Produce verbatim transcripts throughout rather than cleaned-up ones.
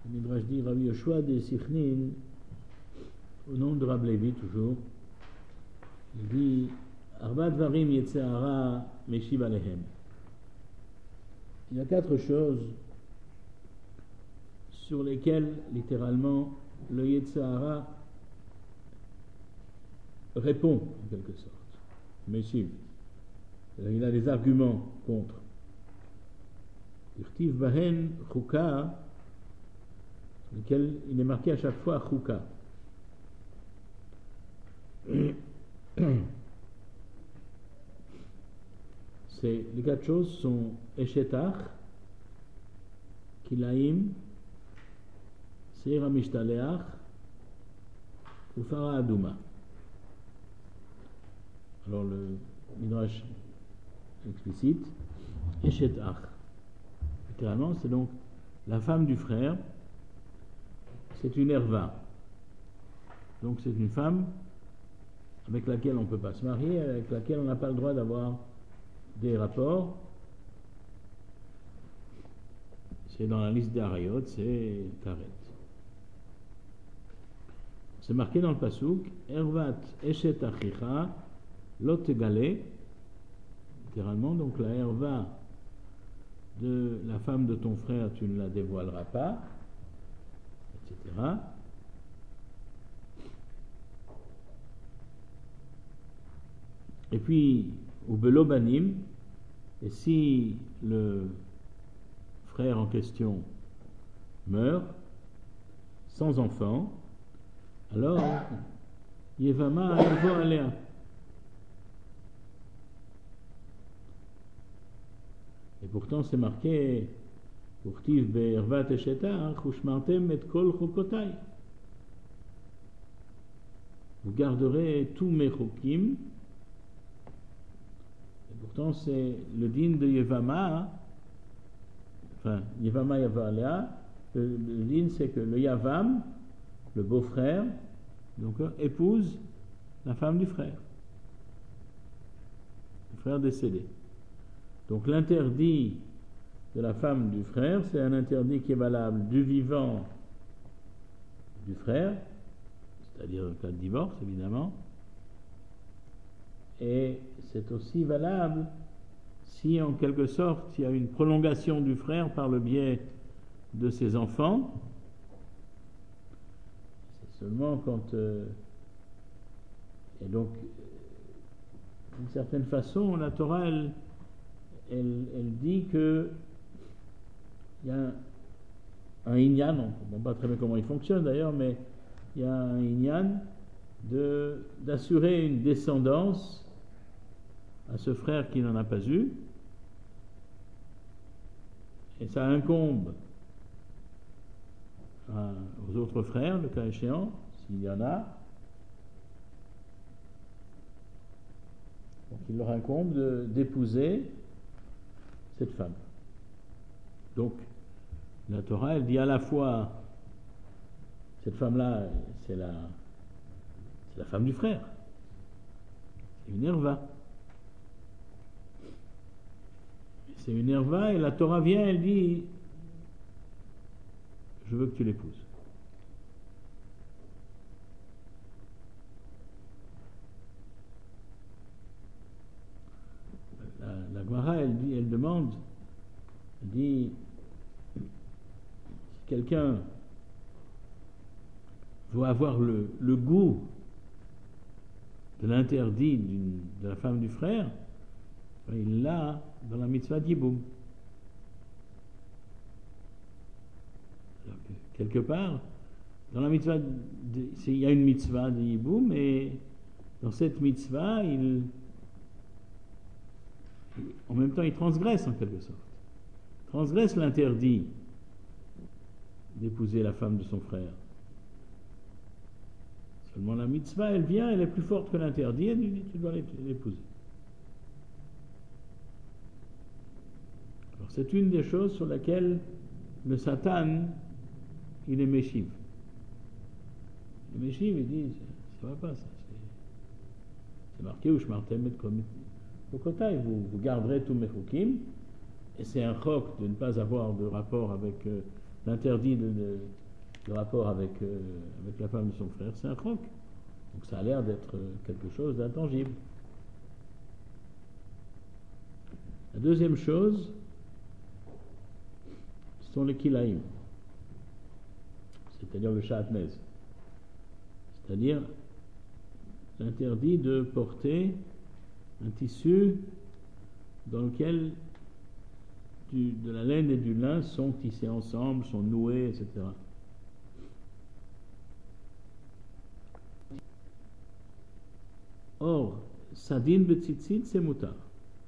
Le Midrash dit Rabbi Yoshua de Sichnin, au nom de Rabbi Levi toujours, il dit Arba Dvarim Yetzer Hara Meshiv Alehem. Il y a quatre choses sur lesquelles, littéralement, le Yetzer Hara répond, en quelque sorte. Meshiv. Il a des arguments contre. Irtiv Bahen Chouka, sur lesquels il est marqué à chaque fois Chouka. C'est, les quatre choses sont Eshetach, Kilaim, Seir HaMishtaleach, Ufara Aduma. Alors le Midrash explicite, Eshetach. Littéralement, c'est donc la femme du frère, c'est une erva. Donc c'est une femme avec laquelle on ne peut pas se marier, avec laquelle on n'a pas le droit d'avoir des rapports. C'est dans la liste des Harayot, c'est Karet. C'est marqué dans le Pasuk, Ervat Eshet Achicha Lot Tegale, littéralement, donc la erva de la femme de ton frère, tu ne la dévoileras pas, et cetera. Et puis, ou belobanim, et si le frère en question meurt sans enfant, alors Yevama Yavo Alea. Et pourtant c'est marqué Urtiv be'ervat eshetach ushmartem et kol chokotai. Vous garderez tous mes chokim. Pourtant, c'est le din de Yevama, enfin, Yevama Yavalea, le, le din, c'est que le Yavam, le beau-frère, donc, épouse la femme du frère, le frère décédé. Donc, l'interdit de la femme du frère, c'est un interdit qui est valable du vivant du frère, c'est-à-dire en cas de divorce, évidemment, et c'est aussi valable si en quelque sorte il y a une prolongation du frère par le biais de ses enfants. C'est seulement quand euh, et donc d'une certaine façon la Torah elle, elle, elle dit que il y a un, un inyan, on ne comprend pas très bien comment il fonctionne d'ailleurs, mais il y a un inyan de, d'assurer une descendance à ce frère qui n'en a pas eu, et ça incombe à, aux autres frères, le cas échéant, s'il y en a. Donc il leur incombe de, d'épouser cette femme. Donc la Torah, elle dit à la fois, cette femme-là, c'est la, c'est la femme du frère, c'est une erva. C'est une erva et la Torah vient, elle dit je veux que tu l'épouses. La, la Gemara, elle dit, elle demande, elle dit si quelqu'un doit avoir le, le goût de l'interdit d'une, de la femme du frère, il l'a dans la mitzvah d'Yiboum. Quelque part, dans la mitzvah, de, il y a une mitzvah de Yiboum, et dans cette mitzvah, il, en même temps, il transgresse en quelque sorte. Il transgresse l'interdit d'épouser la femme de son frère. Seulement la mitzvah, elle vient, elle est plus forte que l'interdit, elle lui dit tu dois l'épouser. Alors c'est une des choses sur lesquelles le Satan, il est méchiv. Le méchiv, il dit ça va pas, ça. C'est, c'est marqué où je martem et kokotai, vous, vous garderez tous mes chokim, et c'est un chok de ne pas avoir de rapport avec euh, l'interdit de, de, de rapport avec, euh, avec la femme de son frère, c'est un croc. Donc ça a l'air d'être quelque chose d'intangible. La deuxième chose, ce sont les kilaïm, c'est-à-dire le shatnez, c'est-à-dire l'interdit de porter un tissu dans lequel du, de la laine et du lin sont tissés ensemble, sont noués, et cetera. Or, sadin betzitzit, c'est mutar.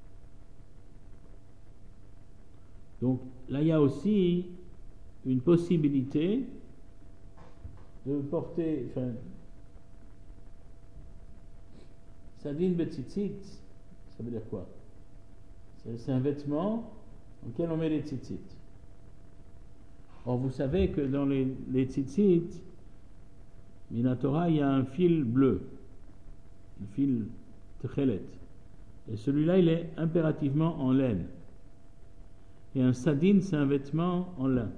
Donc là, il y a aussi une possibilité de porter, enfin, sadin betzitzit, ça veut dire quoi? C'est, c'est un vêtement dans lequel on met les tzitzit. Or, vous savez que dans les, les tzitzit, Minatora, il y a un fil bleu, un fil techelet. Et celui-là, il est impérativement en laine. Et un sadin, c'est un vêtement en lin.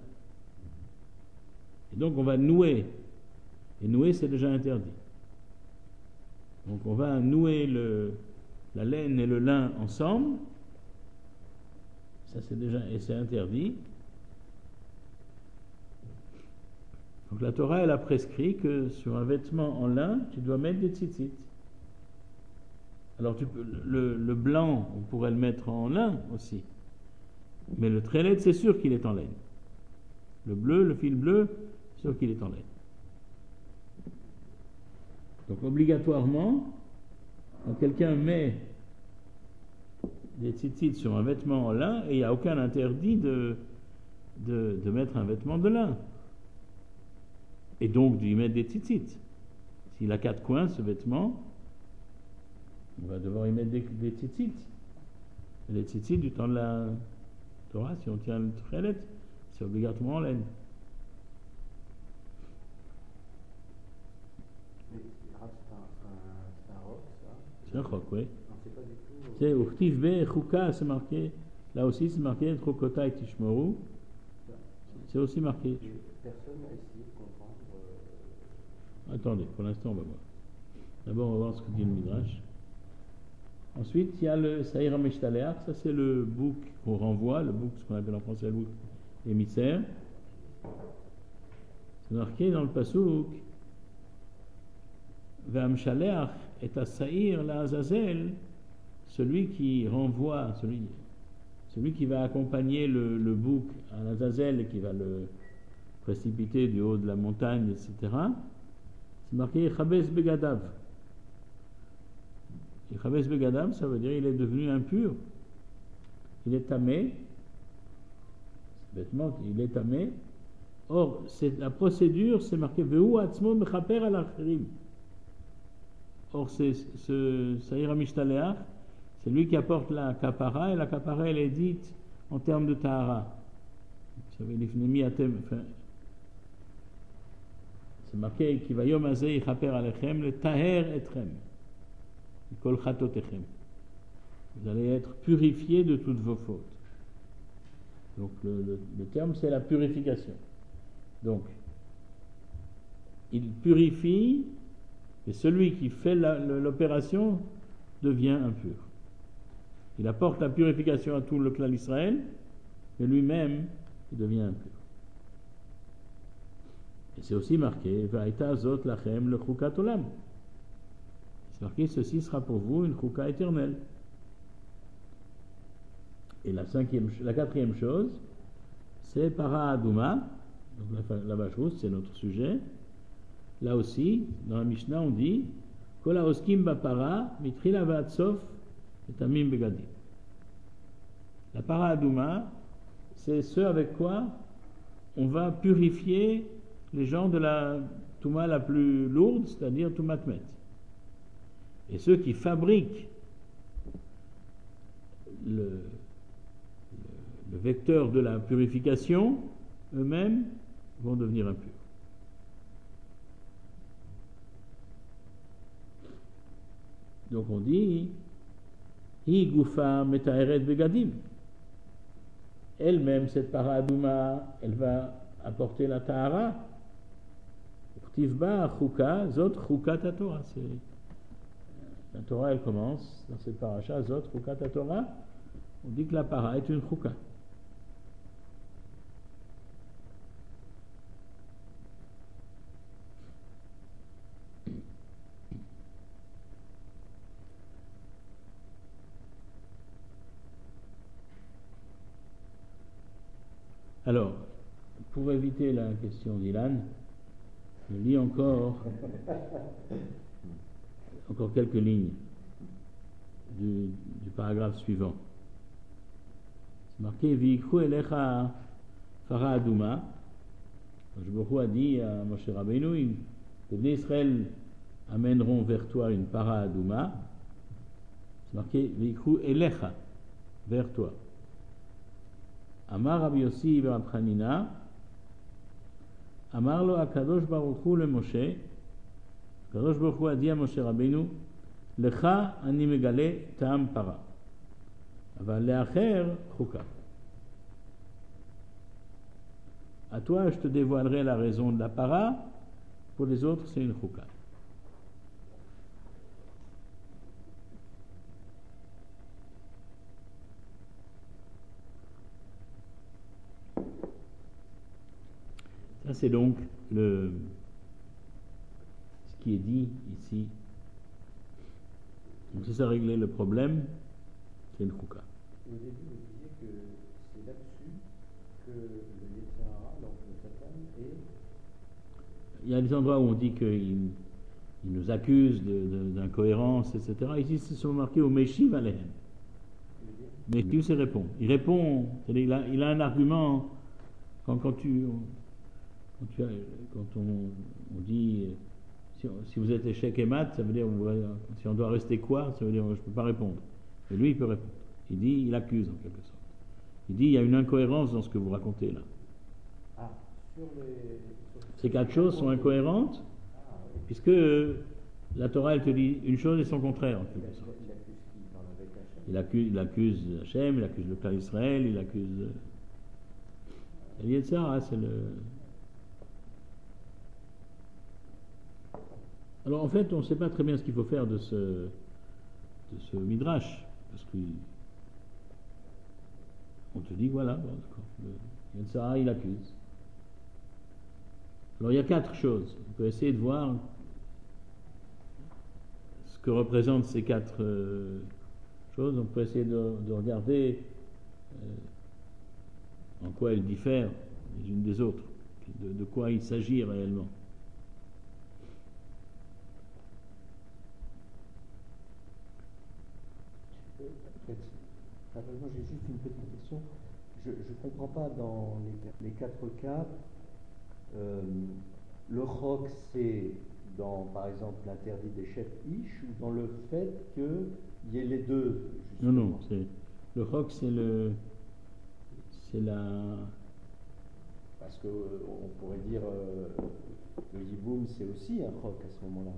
Et donc, on va nouer. Et nouer, c'est déjà interdit. Donc, on va nouer le, la laine et le lin ensemble. Ça, c'est déjà, et c'est interdit. Donc, la Torah, elle a prescrit que sur un vêtement en lin, tu dois mettre des tzitzit. Alors, tu peux, le, le blanc, on pourrait le mettre en lin aussi. Mais le tchelet, c'est sûr qu'il est en laine. Le bleu, le fil bleu, c'est sûr qu'il est en laine. Donc obligatoirement, quand quelqu'un met des tzitzit sur un vêtement en lin, et il n'y a aucun interdit de, de, de mettre un vêtement de lin. Et donc d'y mettre des tzitzit. S'il a quatre coins, ce vêtement, on va devoir y mettre des, des tzitzit. Les tzitzit du temps de la Torah, si on tient le tchelet, c'est obligatoirement en laine. Mais c'est un, c'est un roc, ça? C'est un roc, oui. Non, c'est pas du tout. C'est Uchtiv Be Chouka, c'est marqué. Là aussi, c'est marqué Chokota et Tishmoru. C'est aussi marqué. Personne n'a essayé de comprendre. Euh... Attendez, pour l'instant, on va voir. D'abord, on va voir ce que dit le Midrash. Ensuite, il y a le Saïra Meshtaleach, ça c'est le bouc qu'on renvoie, le bouc, ce qu'on appelle en français le bouc émissaire. C'est marqué dans le Passouk Ve'amshaleach et Asaïr la Azazel, celui qui renvoie, celui, celui qui va accompagner le, le bouc à l'Azazel et qui va le précipiter du haut de la montagne, et cetera. C'est marqué Chabez Begadav. Et Chabez Begadam, ça veut dire il est devenu impur. Il est tamé. Bêtement, il est tamé. Or, c'est, la procédure, c'est marqué Vehu atzmo mechaper al achirim. Or, c'est, ce Saïra Mishtaleach, c'est lui qui apporte la kapara, et la kapara, elle est dite en termes de tahara. Vous savez, l'ifnemi atem. Enfin, c'est marqué qui va yom azeh yichaper alechem, le taher etrem. Kol chatotechem. Vous allez être purifiés de toutes vos fautes. Donc le, le, le terme c'est la purification. Donc il purifie et celui qui fait la, l'opération devient impur. Il apporte la purification à tout le clan d'Israël, mais lui-même il devient impur. Et c'est aussi marqué Va'ita zot lachem le chukat olam. C'est marqué, ceci sera pour vous une chouka éternelle. Et la, cinquième, la quatrième chose, c'est para aduma, donc la, la vache rousse, c'est notre sujet. Là aussi, dans la Mishnah, on dit Kol haoskim bapara, mitrila va'ad sof, et amim begadim. La para aduma, c'est ce avec quoi on va purifier les gens de la touma la plus lourde, c'est-à-dire toumatmet. Et ceux qui fabriquent le, le, le vecteur de la purification, eux-mêmes vont devenir impurs. Donc on dit Hi gufa metaeret begadim. Elle-même, cette paradouma, elle va apporter la tahara. Tivba chuka, zot chukat Torah. La Torah, elle commence dans cette paracha, zot chukat Torah. On dit que la para est une chuka. Alors, pour éviter la question d'Ilan, je lis encore, encore quelques lignes du, du paragraphe suivant. C'est marqué V'yikhu elecha fara aduma. Je Baruch Hu a dit à Moshe Rabbeinu, les Bnei Israël amèneront vers toi une para aduma. C'est marqué V'yikhu elecha, vers toi. Amar Rabbi Yossi Rab Chanina, Amar lo Akadosh Baruch Hu le Moshe, Akadosh Baruch Hu a dit à Moshe Rabbeinu, Lecha ani megale ta'am para, aval le'acher chuka. À toi, je te dévoilerai la raison de la para, pour les autres, c'est une chuka. Ça, c'est donc le, ce qui est dit ici. Donc, si ça réglait le problème, c'est une chouka. Au début, vous disiez que c'est là-dessus que le Yetzirah, donc le Satan, est. Il y a des endroits où on dit qu'il il nous accuse de, de, d'incohérence, et cetera. Ici, c'est sont marqués au Meshiv Alehem. Meshiv, c'est répond. Il répond, c'est-à-dire il a, il a un argument quand, quand tu. Quand, tu as, quand on, on dit si, si vous êtes échec et mat, ça veut dire si on doit rester quoi, ça veut dire je ne peux pas répondre. Et lui, il peut répondre. Il dit, il accuse en quelque sorte. Il dit, il y a une incohérence dans ce que vous racontez là. Ah, sur les. Sur Ces quatre choses sont incohérentes, ah, oui. Puisque la Torah, elle te dit une chose et son contraire en quelque sorte. Il accuse, il accuse Hachem, il accuse le clan d'Israël, il accuse. Il y a de ça, c'est le. Alors en fait, on ne sait pas très bien ce qu'il faut faire de ce, de ce midrash, parce qu'on te dit voilà, bon, d'accord, le Yetzirah, il accuse. Alors il y a quatre choses. On peut essayer de voir ce que représentent ces quatre euh, choses. On peut essayer de, de regarder euh, en quoi elles diffèrent les unes des autres, de, de quoi il s'agit réellement. Moi, j'ai juste une petite question. Je ne comprends pas dans les, les quatre cas. Euh, le roc, c'est dans, par exemple, l'interdit des chefs ish ou dans le fait qu'il y ait les deux justement. Non, non. C'est, le roc, c'est le. C'est la. Parce qu'on euh, pourrait dire euh, le yiboum, c'est aussi un roc à ce moment-là.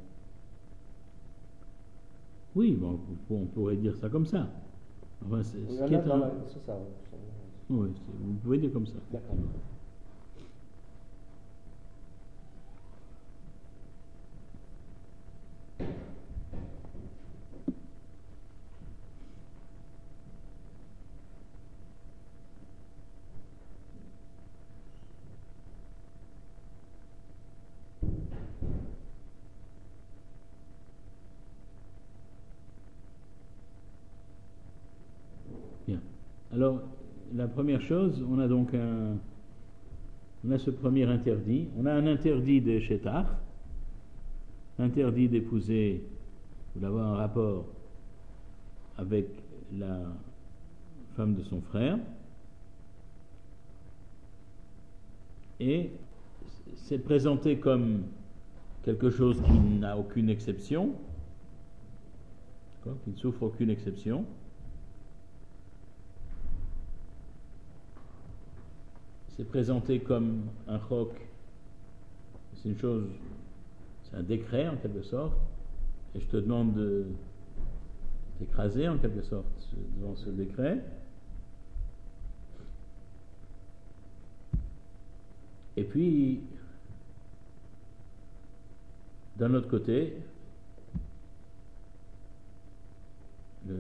Oui, bon, on pourrait dire ça comme ça. Enfin, c'est, oui, ce qui est un... la... c'est ça. Oui, c'est... vous pouvez dire comme ça. D'accord. Alors, la première chose, on a donc un, on a ce premier interdit. On a un interdit de Shetach, interdit d'épouser ou d'avoir un rapport avec la femme de son frère. Et c'est présenté comme quelque chose qui n'a aucune exception, qui ne souffre aucune exception. C'est présenté comme un chok, c'est une chose, c'est un décret en quelque sorte, et je te demande de t'écraser en quelque sorte devant ce décret. Et puis, d'un autre côté, le,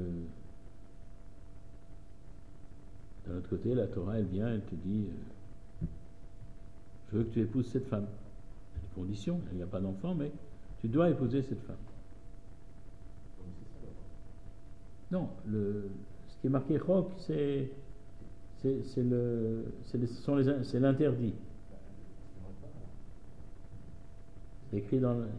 d'un autre côté, la Torah, elle vient, elle te dit euh, je veux que tu épouses cette femme. Il y a des conditions, il n'y a pas d'enfant, mais tu dois épouser cette femme. Non, le, ce qui est marqué Chok, c'est c'est, c'est le c'est, les, sont les, c'est l'interdit. C'est écrit dans le,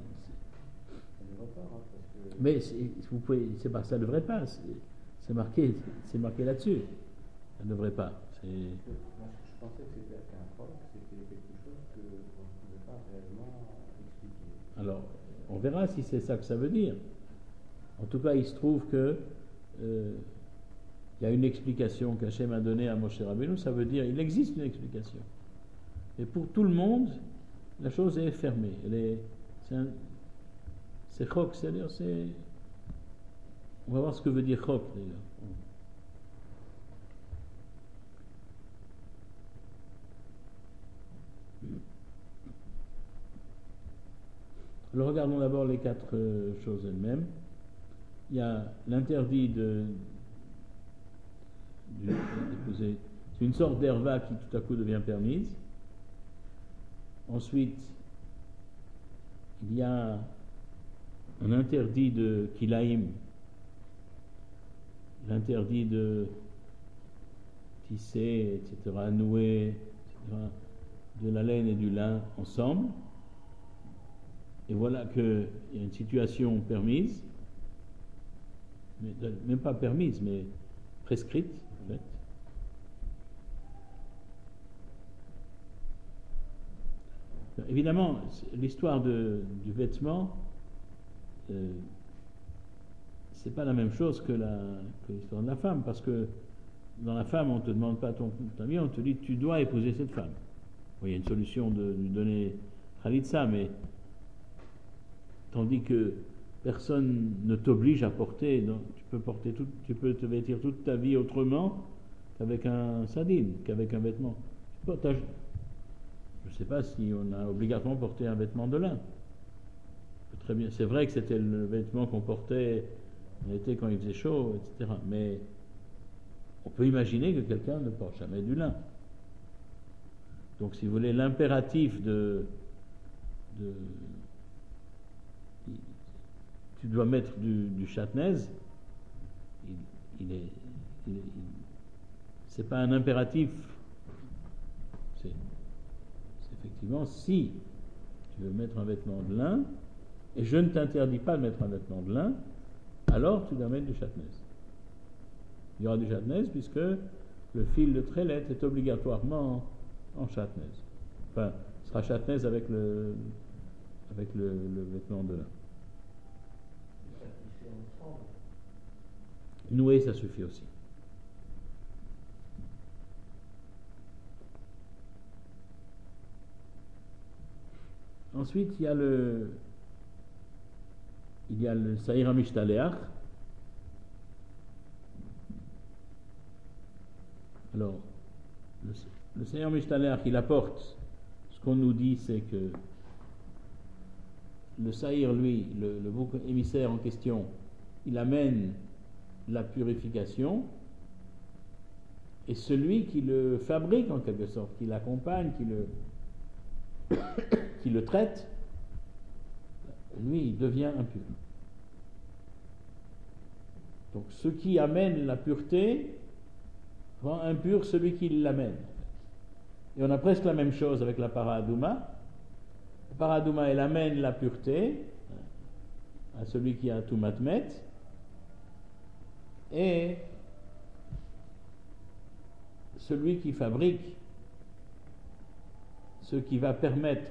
c'est, mais c'est, vous pouvez, c'est pas, ça ne devrait pas. C'est, c'est marqué, c'est marqué là-dessus. Ça ne devrait pas. C'est... Moi, je pensais que c'était un Chok, c'était quelque chose qu'on ne pouvait pas réellement expliquer. Alors, on verra si c'est ça que ça veut dire. En tout cas, il se trouve que euh, il y a une explication qu'Hachem a donnée à Moshe Rabbeinu. Ça veut dire il existe une explication. Et pour tout le monde, la chose est fermée. Elle est, c'est, un, c'est chok, c'est-à-dire c'est. On va voir ce que veut dire chok d'ailleurs. Alors regardons d'abord les quatre euh, choses elles-mêmes. Il y a l'interdit de, de, d'épouser. C'est une sorte d'herva qui tout à coup devient permise. Ensuite, il y a un interdit de kilaïm, l'interdit de tisser, et cetera, nouer, et cetera, de la laine et du lin ensemble. Et voilà qu'il y a une situation permise, mais, même pas permise, mais prescrite, en fait. Évidemment, l'histoire de, du vêtement, euh, c'est pas la même chose que, la, que l'histoire de la femme, parce que dans la femme, on ne te demande pas ton, ton avis, on te dit tu dois épouser cette femme. Bon, il y a une solution de lui donner Khalitsa, mais tandis que personne ne t'oblige à porter, donc tu peux porter tout, tu peux te vêtir toute ta vie autrement qu'avec un sadine, qu'avec un vêtement. Je ne sais pas si on a obligatoirement porté un vêtement de lin. Très bien. C'est vrai que c'était le vêtement qu'on portait en été quand il faisait chaud, et cetera. Mais on peut imaginer que quelqu'un ne porte jamais du lin. Donc, si vous voulez, l'impératif de, de tu dois mettre du, du chatnaise, il, il est, il est il, c'est pas un impératif. C'est, c'est effectivement si tu veux mettre un vêtement de lin, et je ne t'interdis pas de mettre un vêtement de lin, alors tu dois mettre du chatnaise. Il y aura du chatnaise puisque le fil de trélette est obligatoirement en chatnaise. Enfin, ce sera chatnaise avec le avec le, le vêtement de lin. Nouer, ça suffit aussi. Ensuite, il y a le il y a le Saïr HaMishtaléach. Alors, le, le Saïr HaMishtaléach, il apporte, ce qu'on nous dit, c'est que le Saïr, lui, le, le bouc émissaire en question, il amène la purification, et celui qui le fabrique en quelque sorte, qui l'accompagne, qui le, qui le traite, lui, il devient impur. Donc, ce qui amène la pureté rend impur celui qui l'amène. Et on a presque la même chose avec la paradouma. La paradouma, elle amène la pureté à celui qui a tout matmet, et celui qui fabrique ce qui va permettre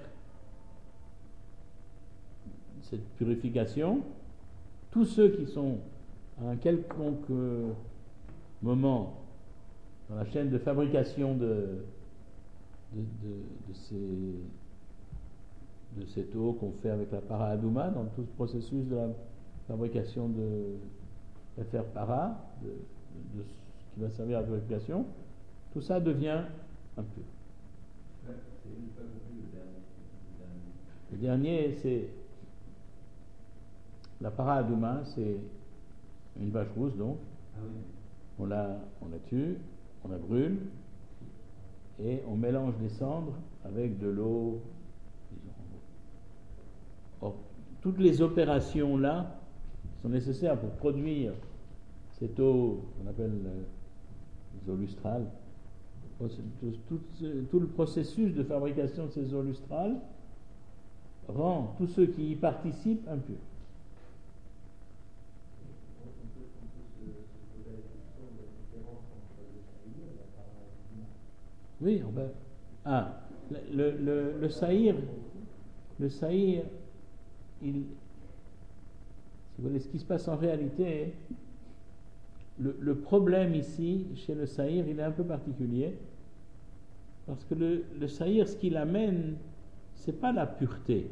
cette purification, tous ceux qui sont à un quelconque moment dans la chaîne de fabrication de, de, de, de, ces, de cette eau qu'on fait avec la para adouma, dans tout ce processus de la fabrication de la faire para, de, de, de ce qui va servir à la purification, tout ça devient impur. C'est une pas compris le dernier. Le dernier, c'est la para aduma, c'est une vache rousse, donc. Ah oui. On la, on la tue, on la brûle, et on mélange les cendres avec de l'eau. Or, toutes les opérations là sont nécessaires pour produire cette eau qu'on appelle les eaux lustrales. Tout, tout, tout le processus de fabrication de ces eaux lustrales rend tous ceux qui y participent impurs. Oui, on va. Ah, le, le, le saïr, le saïr, il, si vous voulez, ce qui se passe en réalité, le, le problème ici, chez le saïr, il est un peu particulier, parce que le, le saïr, ce qu'il amène, c'est pas la pureté,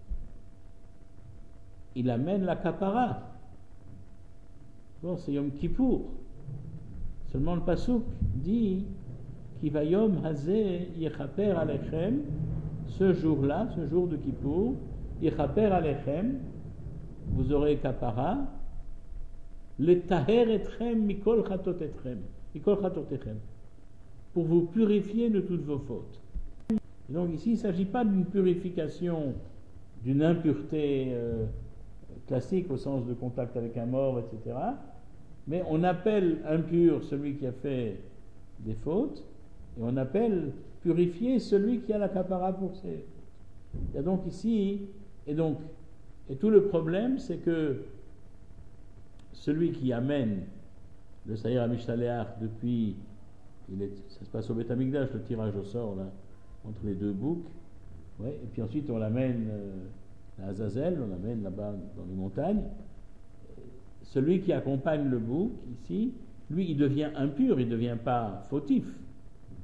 il amène la kapara. Bon, c'est Yom Kippour. Seulement le pasouk dit Kivayom Hazeh Yechaper Alechem, ce jour-là, ce jour de Kippour, Yechaper Alechem, vous aurez kapara, le taher etchem mikol chatot etchem, mikol chatot etchem, pour vous purifier de toutes vos fautes. Et donc ici, il ne s'agit pas d'une purification, d'une impureté euh, classique au sens de contact avec un mort, et cetera. Mais on appelle impur celui qui a fait des fautes, et on appelle purifier celui qui a la kapara pour ses. Il y a donc ici, et donc, et tout le problème, c'est que celui qui amène le Saïr Amishtaléach depuis, il est, ça se passe au Beth Amikdash, le tirage au sort là, entre les deux boucs, ouais, et puis ensuite on l'amène euh, à Azazel, on l'amène là-bas dans les montagnes. Celui qui accompagne le bouc ici, lui il devient impur, il ne devient pas fautif. D'accord ?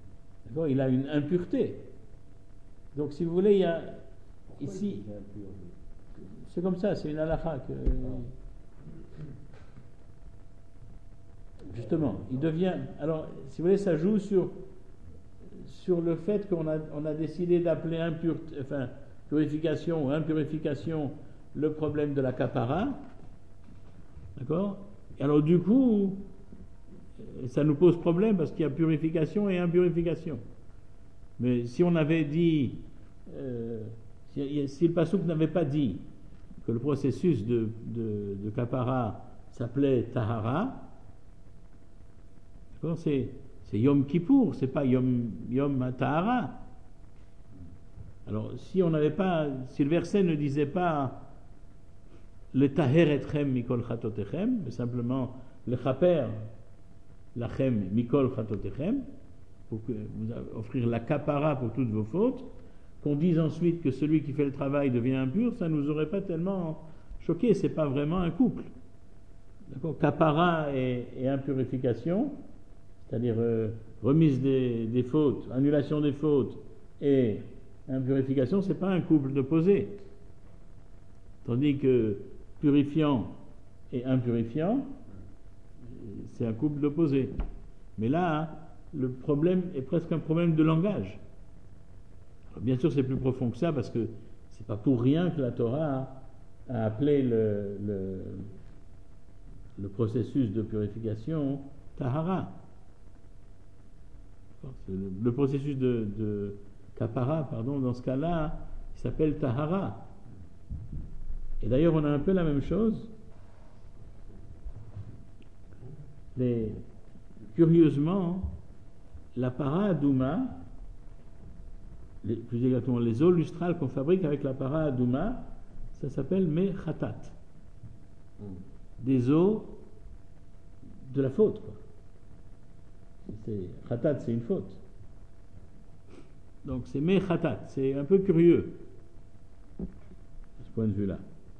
Il a une impureté. Donc si vous voulez, il y a Pourquoi ici, il est impur, lui ? c'est comme ça, c'est une halakha que. Justement, il devient. Alors, si vous voulez, ça joue sur, sur le fait qu'on a, on a décidé d'appeler impur, enfin, purification ou impurification le problème de la kapara. D'accord ? Et alors, du coup, ça nous pose problème parce qu'il y a purification et impurification. Mais si on avait dit. Euh, si, si le pasouk n'avait pas dit que le processus de, de, de kapara s'appelait tahara, d'accord, c'est, c'est Yom Kippour, c'est pas Yom, Yom Tahara. Alors, si on n'avait pas, si le verset ne disait pas le taher etchem mikol chatotechem, mais simplement le chaper lachem mikol chatotechem, pour que vous offrir la kapara pour toutes vos fautes, qu'on dise ensuite que celui qui fait le travail devient impur, ça ne nous aurait pas tellement choqué, c'est pas vraiment un couple. D'accord, kapara et, et impurification, c'est-à-dire euh, remise des, des fautes, annulation des fautes et impurification, c'est pas un couple d'opposés. Tandis que purifiant et impurifiant, c'est un couple d'opposés. Mais là, le problème est presque un problème de langage. Alors, bien sûr, c'est plus profond que ça parce que c'est pas pour rien que la Torah a appelé le, le, le processus de purification tahara. Le, le processus de, de kapara, pardon, dans ce cas-là, il s'appelle tahara. Et d'ailleurs, on a un peu la même chose. Les, curieusement, la para adouma, les, plus exactement les eaux lustrales qu'on fabrique avec la para adouma, ça s'appelle mechatat. Des eaux de la faute, quoi. C'est, khatat, c'est une faute. Donc c'est mechatat, c'est un peu curieux de ce point de vue-là.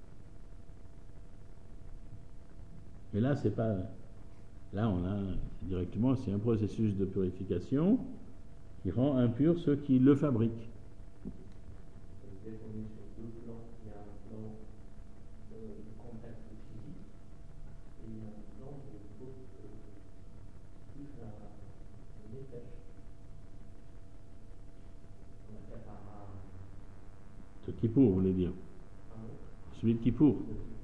Mais là, c'est pas. Là, on a directement, c'est un processus de purification qui rend impur ceux qui le fabriquent. Vous êtes on est sur deux plans. Il y a un plan euh, de contact physique et il y a un plan de faute euh, plus à une épaisse. On a fait par un Ce Kippour, vous voulez dire. Celui de Kippour.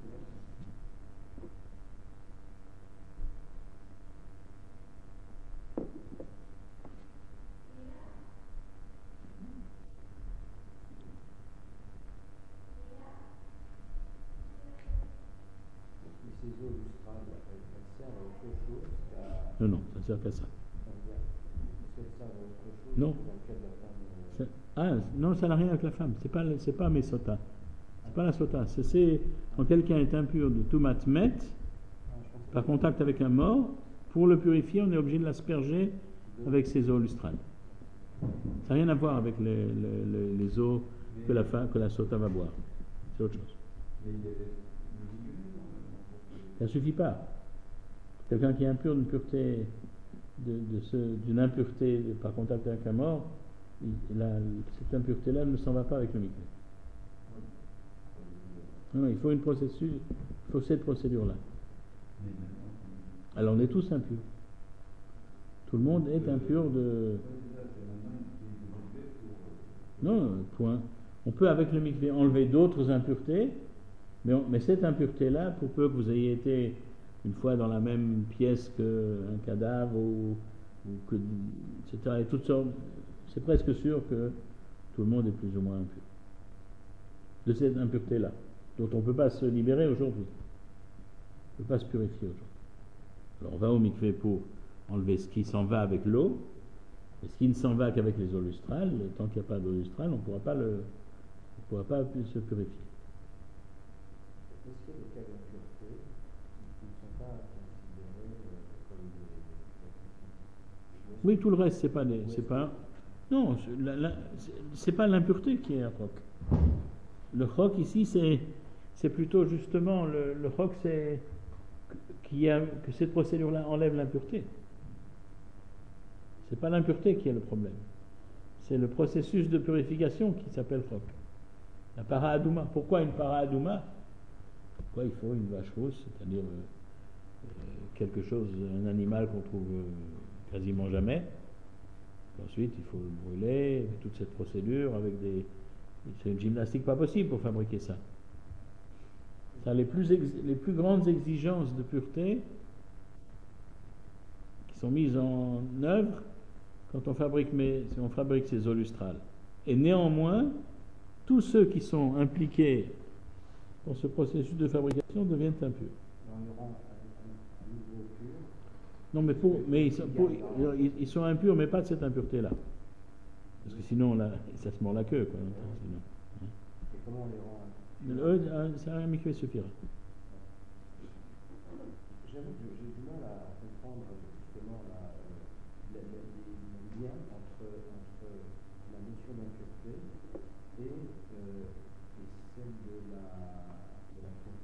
Ces eaux lustrales, elles servent à autre chose qu'à... Non, non, ça sert qu'à ça. Est-ce qu'elles servent à autre chose Non. dans le cas de la femme euh, Ça- Ah, non, ça n'a rien avec la femme. C'est pas, c'est pas mes sotas. C'est pas la sota. C'est, c'est quand quelqu'un est impur de tout matmet, ah, je pense que- par contact avec un mort, pour le purifier, on est obligé de l'asperger avec ces eaux lustrales. Ça n'a rien à voir avec les, les- les- les eaux que la, fa- que la sota va boire. C'est autre chose. Ça ne suffit pas. Quelqu'un qui est impur d'une pureté, de, de ce, d'une impureté par contact avec un mort, il- la- cette impureté-là ne s'en va pas avec le mikvé. Non, non, il faut une processus, il faut cette procédure-là. Alors on est tous impurs. Tout le monde est impur de. Non, point. On peut avec le mikvé enlever d'autres impuretés, mais, on- mais cette impureté-là, pour peu que vous ayez été une fois dans la même pièce qu'un cadavre ou, ou que, et cetera. Et toutes sortes, c'est presque sûr que tout le monde est plus ou moins impur de cette impureté-là, dont on ne peut pas se libérer aujourd'hui. On ne peut pas se purifier aujourd'hui. Alors on va au mikvé pour enlever ce qui s'en va avec l'eau, et ce qui ne s'en va qu'avec les eaux lustrales. Tant qu'il n'y a pas d'eau lustrale, on ne pourra pas le, on pourra pas se purifier. Est-ce qu'il y a des cas d'impureté qui ne sont pas considérés euh, comme des... Oui, tout le reste, c'est pas des, c'est pas. Non, c'est- la- la- c'est- c'est pas l'impureté qui est un roc. Le roc ici, c'est, c'est plutôt justement le, le roc, c'est qu'il y a, que cette procédure-là enlève l'impureté. C'est pas l'impureté qui est le problème. C'est le processus de purification qui s'appelle roc. La para adouma. Pourquoi une para adouma? Pourquoi il faut une vache rousse, c'est-à-dire euh, euh, quelque chose, un animal qu'on trouve euh, quasiment jamais. Ensuite, il faut le brûler, toute cette procédure avec des. C'est une gymnastique pas possible pour fabriquer ça. Ça, les plus ex- les plus grandes exigences de pureté qui sont mises en œuvre quand on fabrique, mes, si on fabrique ces eaux lustrales. Et néanmoins, tous ceux qui sont impliqués dans ce processus de fabrication deviennent impurs. On y rend un, un, un niveau pur. Non, mais, pour, mais ils, sont, pour- ils- ils sont impurs, mais pas de cette impureté-là. Parce que sinon, là, ça se mord la queue. Quoi, sinon. Et comment on les rend un- Euh, euh, ça, un mikvé suffira. J'avoue que j'ai du mal à comprendre justement la, euh, la- la- les liens entre, entre la notion d'impureté et, euh, et celle de la, de la faute.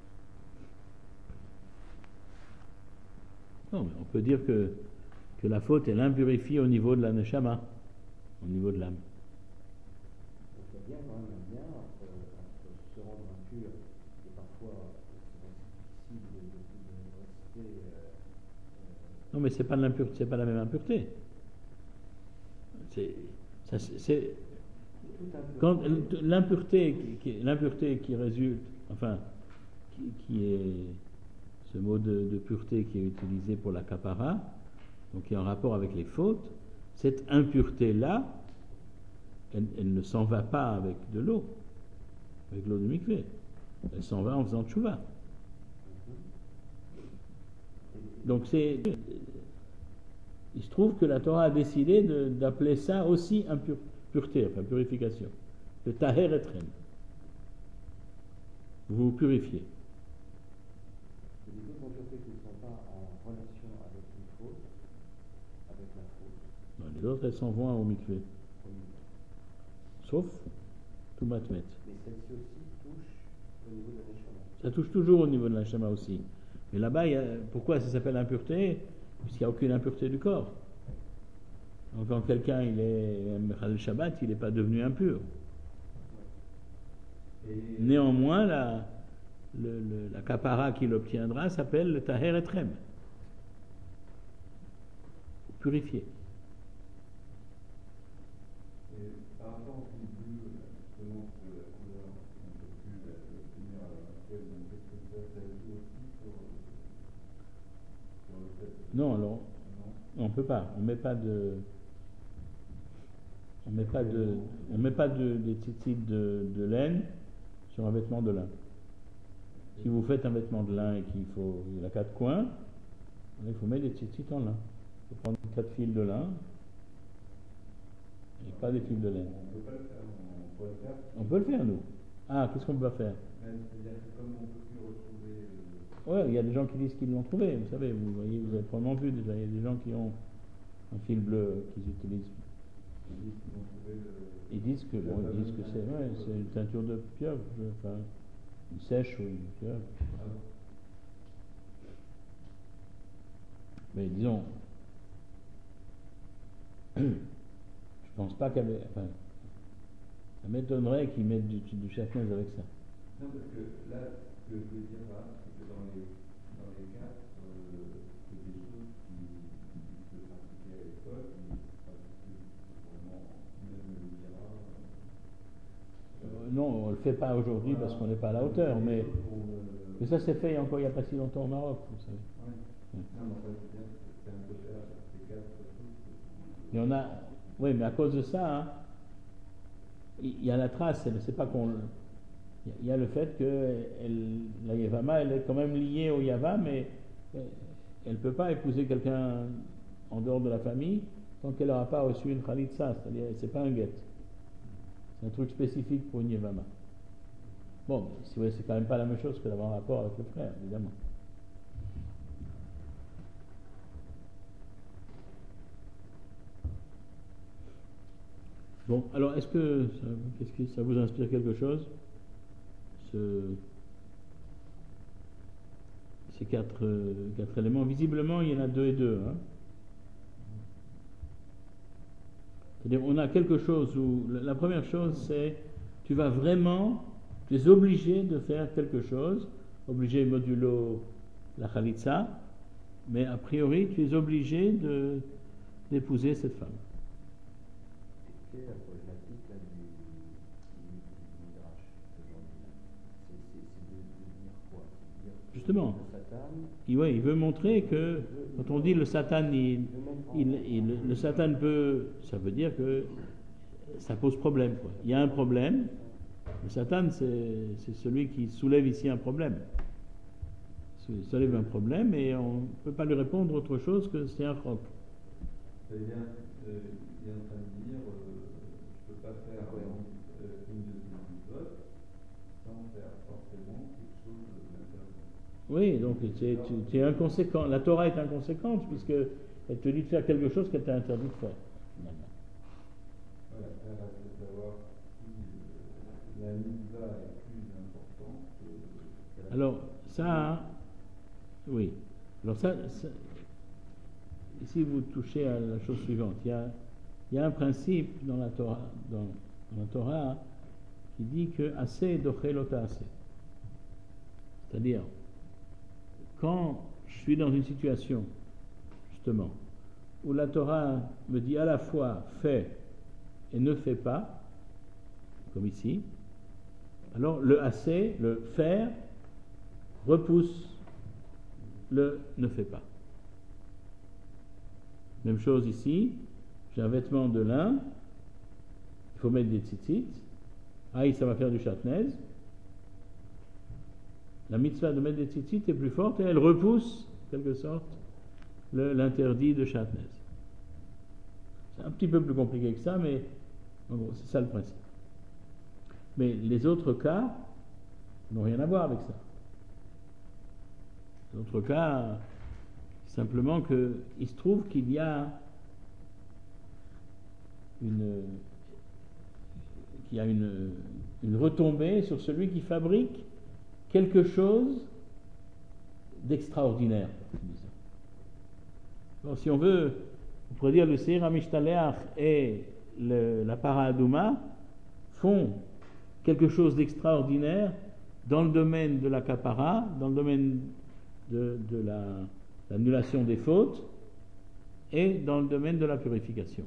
Non, mais on peut dire que, que la faute, elle impurifie au niveau de la neshama, au niveau de l'âme. Donc il y a bien quand même un lien entre, entre se rendre impur et parfois c'est difficile de, de, de rester. Euh, euh, Non, mais c'est pas de l'impureté, c'est pas la même impureté. C'est, ça, c'est, c'est- tout un peu- quand l'impureté, qui, qui- l'impureté qui résulte, enfin, qui, qui est ce mot de, de pureté qui est utilisé pour la kapara, donc qui est en rapport avec les fautes, cette impureté-là, elle, elle ne s'en va pas avec de l'eau, avec l'eau de mikvé. Elle s'en va en faisant tchouva. Donc c'est, il se trouve que la Torah a décidé de- d'appeler ça aussi impur, pureté, enfin purification. Le taher etrem. Vous vous purifiez. les autres impuretés qui ne sont pas en relation avec une faute, avec la faute, Non, les autres, elles s'en vont au mikvé. au niveau. Sauf tout matmet. Mais celle-ci aussi touche au niveau de la neshama. Ça touche toujours au niveau de la shama aussi. Mais là-bas, il y a- pourquoi ça s'appelle impureté? Puisqu'il n'y a aucune impureté du corps. Donc quand quelqu'un il est Mechal Shabbat, il n'est pas devenu impur. Néanmoins, la, le- le- la kapara qu'il obtiendra s'appelle le taher etrem. Purifié. Et par rapport au début, justement, de la couleur Non, alors, on ne peut pas. On ne met pas de... On met pas de, on met pas de, des tzitzit de, de laine sur un vêtement de lin. Si vous faites un vêtement de lin et qu'il faut, il a quatre coins, il faut mettre des tzitzit en lin. Il faut prendre quatre fils de lin et pas des fils de laine. On peut pas le faire, on peut le faire. On peut le faire, nous. Ah, qu'est-ce qu'on peut faire? C'est-à-dire que comme on peut plus retrouver. Euh... Ouais, il y a des gens qui disent qu'ils l'ont trouvé. Vous savez, vous voyez, vous avez probablement vu déjà. Il y a des gens qui ont un fil bleu qu'ils utilisent. Ils disent que bon, ils disent que c'est ouais, c'est une teinture de pieuvre, enfin une sèche ou une pieuvre. Mais disons, je pense pas qu'elle, enfin, ça m'étonnerait qu'ils mettent du, du chafnaise avec ça. Non, parce que là, ce que je veux dire là, c'est que dans les dans les cas, euh, c'est des choses qui, qui se pratiquaient à l'époque. Non, on ne le fait pas aujourd'hui parce qu'on n'est pas à la hauteur, mais, mais ça s'est fait encore il n'y a pas si longtemps au Maroc, vous savez. Oui. Et on a, oui, mais à cause de ça, hein, il y a la trace, c'est pas qu'on, il y a le fait que elle, la Yevama, elle est quand même liée au Yava, mais elle ne peut pas épouser quelqu'un en dehors de la famille tant qu'elle n'aura pas reçu une Khalitsa, c'est-à-dire c'est pas un guet. C'est un truc spécifique pour une Yevama. Bon, si vous c'est quand même pas la même chose que d'avoir un rapport avec le frère, évidemment. Bon, alors est-ce que ça, qu'est-ce que ça vous inspire quelque chose, ce, ces quatre, quatre éléments? Visiblement, il y en a deux et deux. Hein. C'est-à-dire, on a quelque chose où la première chose, c'est tu vas vraiment, tu es obligé de faire quelque chose, obligé modulo la khalitsa, mais a priori, tu es obligé de, d'épouser cette femme. Quelle est la problématique là, du, du, du Midrash aujourd'hui? C'est, c'est, c'est de, de dire quoi? C'est de dire Justement, le Satan, il, ouais, il veut montrer que quand on dit le Satan, il, il, il, le Satan peut, ça veut dire que ça pose problème, quoi. Il y a un problème. Le Satan, c'est, c'est celui qui soulève ici un problème. Il soulève un problème et on ne peut pas lui répondre autre chose que c'est un roc. C'est-à-dire, euh, il est en train de dire, euh, je ne peux pas faire euh, une de ces mitzvot sans faire forcément quelque chose d'intéressant. Oui, donc c'est, tu, tu es inconséquent. La Torah est inconséquente puisqu'elle te dit de faire quelque chose qu'elle t'a interdit de faire. Voilà, elle reste de savoir si euh, la mitzvah est plus importante que... Alors, ça, hein, oui. Alors ça, ça, ici vous touchez à la chose suivante. Il y a, il y a un principe dans la Torah, dans, dans la Torah qui dit que assez dochelota assez. C'est-à-dire, quand je suis dans une situation, justement, où la Torah me dit à la fois fais et ne fais pas, comme ici, alors le assez, le faire, repousse le ne fais pas. Même chose ici, j'ai un vêtement de lin, il faut mettre des tzitzit, aïe, ça va faire du chatnez. La mitzvah de mettre des tzitzit est plus forte et elle repousse, en quelque sorte, le, l'interdit de chatnez. C'est un petit peu plus compliqué que ça, mais en gros, c'est ça le principe. Mais les autres cas n'ont rien à voir avec ça. Les autres cas, simplement qu'il se trouve qu'il y a une, qu'il y a une, une retombée sur celui qui fabrique quelque chose d'extraordinaire. Alors, si on veut, on pourrait dire le Seir HaMishtaleach et le, la Para Aduma font quelque chose d'extraordinaire dans le domaine de la Kapara, dans le domaine de, de la, l'annulation des fautes et dans le domaine de la purification.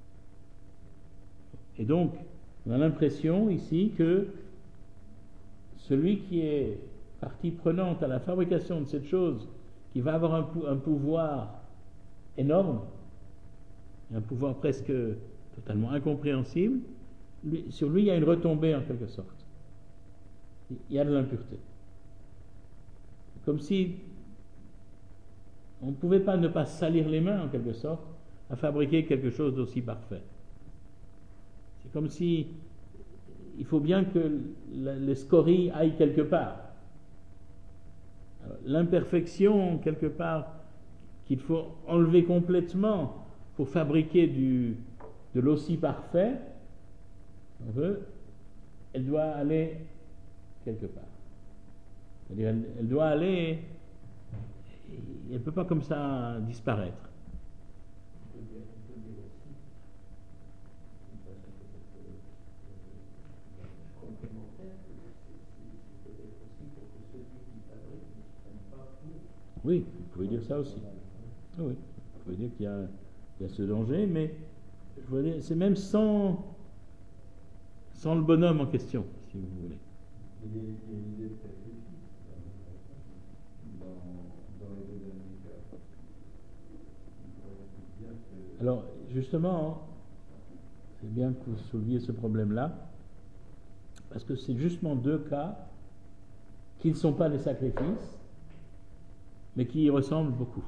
Et donc, on a l'impression ici que celui qui est partie prenante à la fabrication de cette chose qui va avoir un, un pouvoir énorme, un pouvoir presque totalement incompréhensible, lui, sur lui il y a une retombée en quelque sorte. Il y a de l'impureté. Comme si on ne pouvait pas ne pas salir les mains en quelque sorte à fabriquer quelque chose d'aussi parfait. C'est comme si il faut bien que les scories aillent quelque part. Alors, l'imperfection quelque part qu'il faut enlever complètement pour fabriquer du, de l'aussi parfait, on veut, elle doit aller quelque part. C'est-à-dire, elle, elle doit aller, elle ne peut pas comme ça disparaître. On peut dire, on peut dire aussi, d'une façon peut-être euh, complémentaire, que c'est c'est peut-être aussi pour que celui qui fabrique ne se prenne pas pour. Oui, vous pouvez dire ça aussi. Ah oui, vous pouvez dire qu'il y a, il y a ce danger, mais je veux dire, c'est même sans, sans le bonhomme en question, si vous voulez. Il y a, il y a une idée de sacrifice dans, dans les deux derniers cas. On pourrait dire que... Alors, justement, c'est bien que vous souleviez ce problème-là, parce que c'est justement deux cas qui ne sont pas des sacrifices, mais qui y ressemblent beaucoup.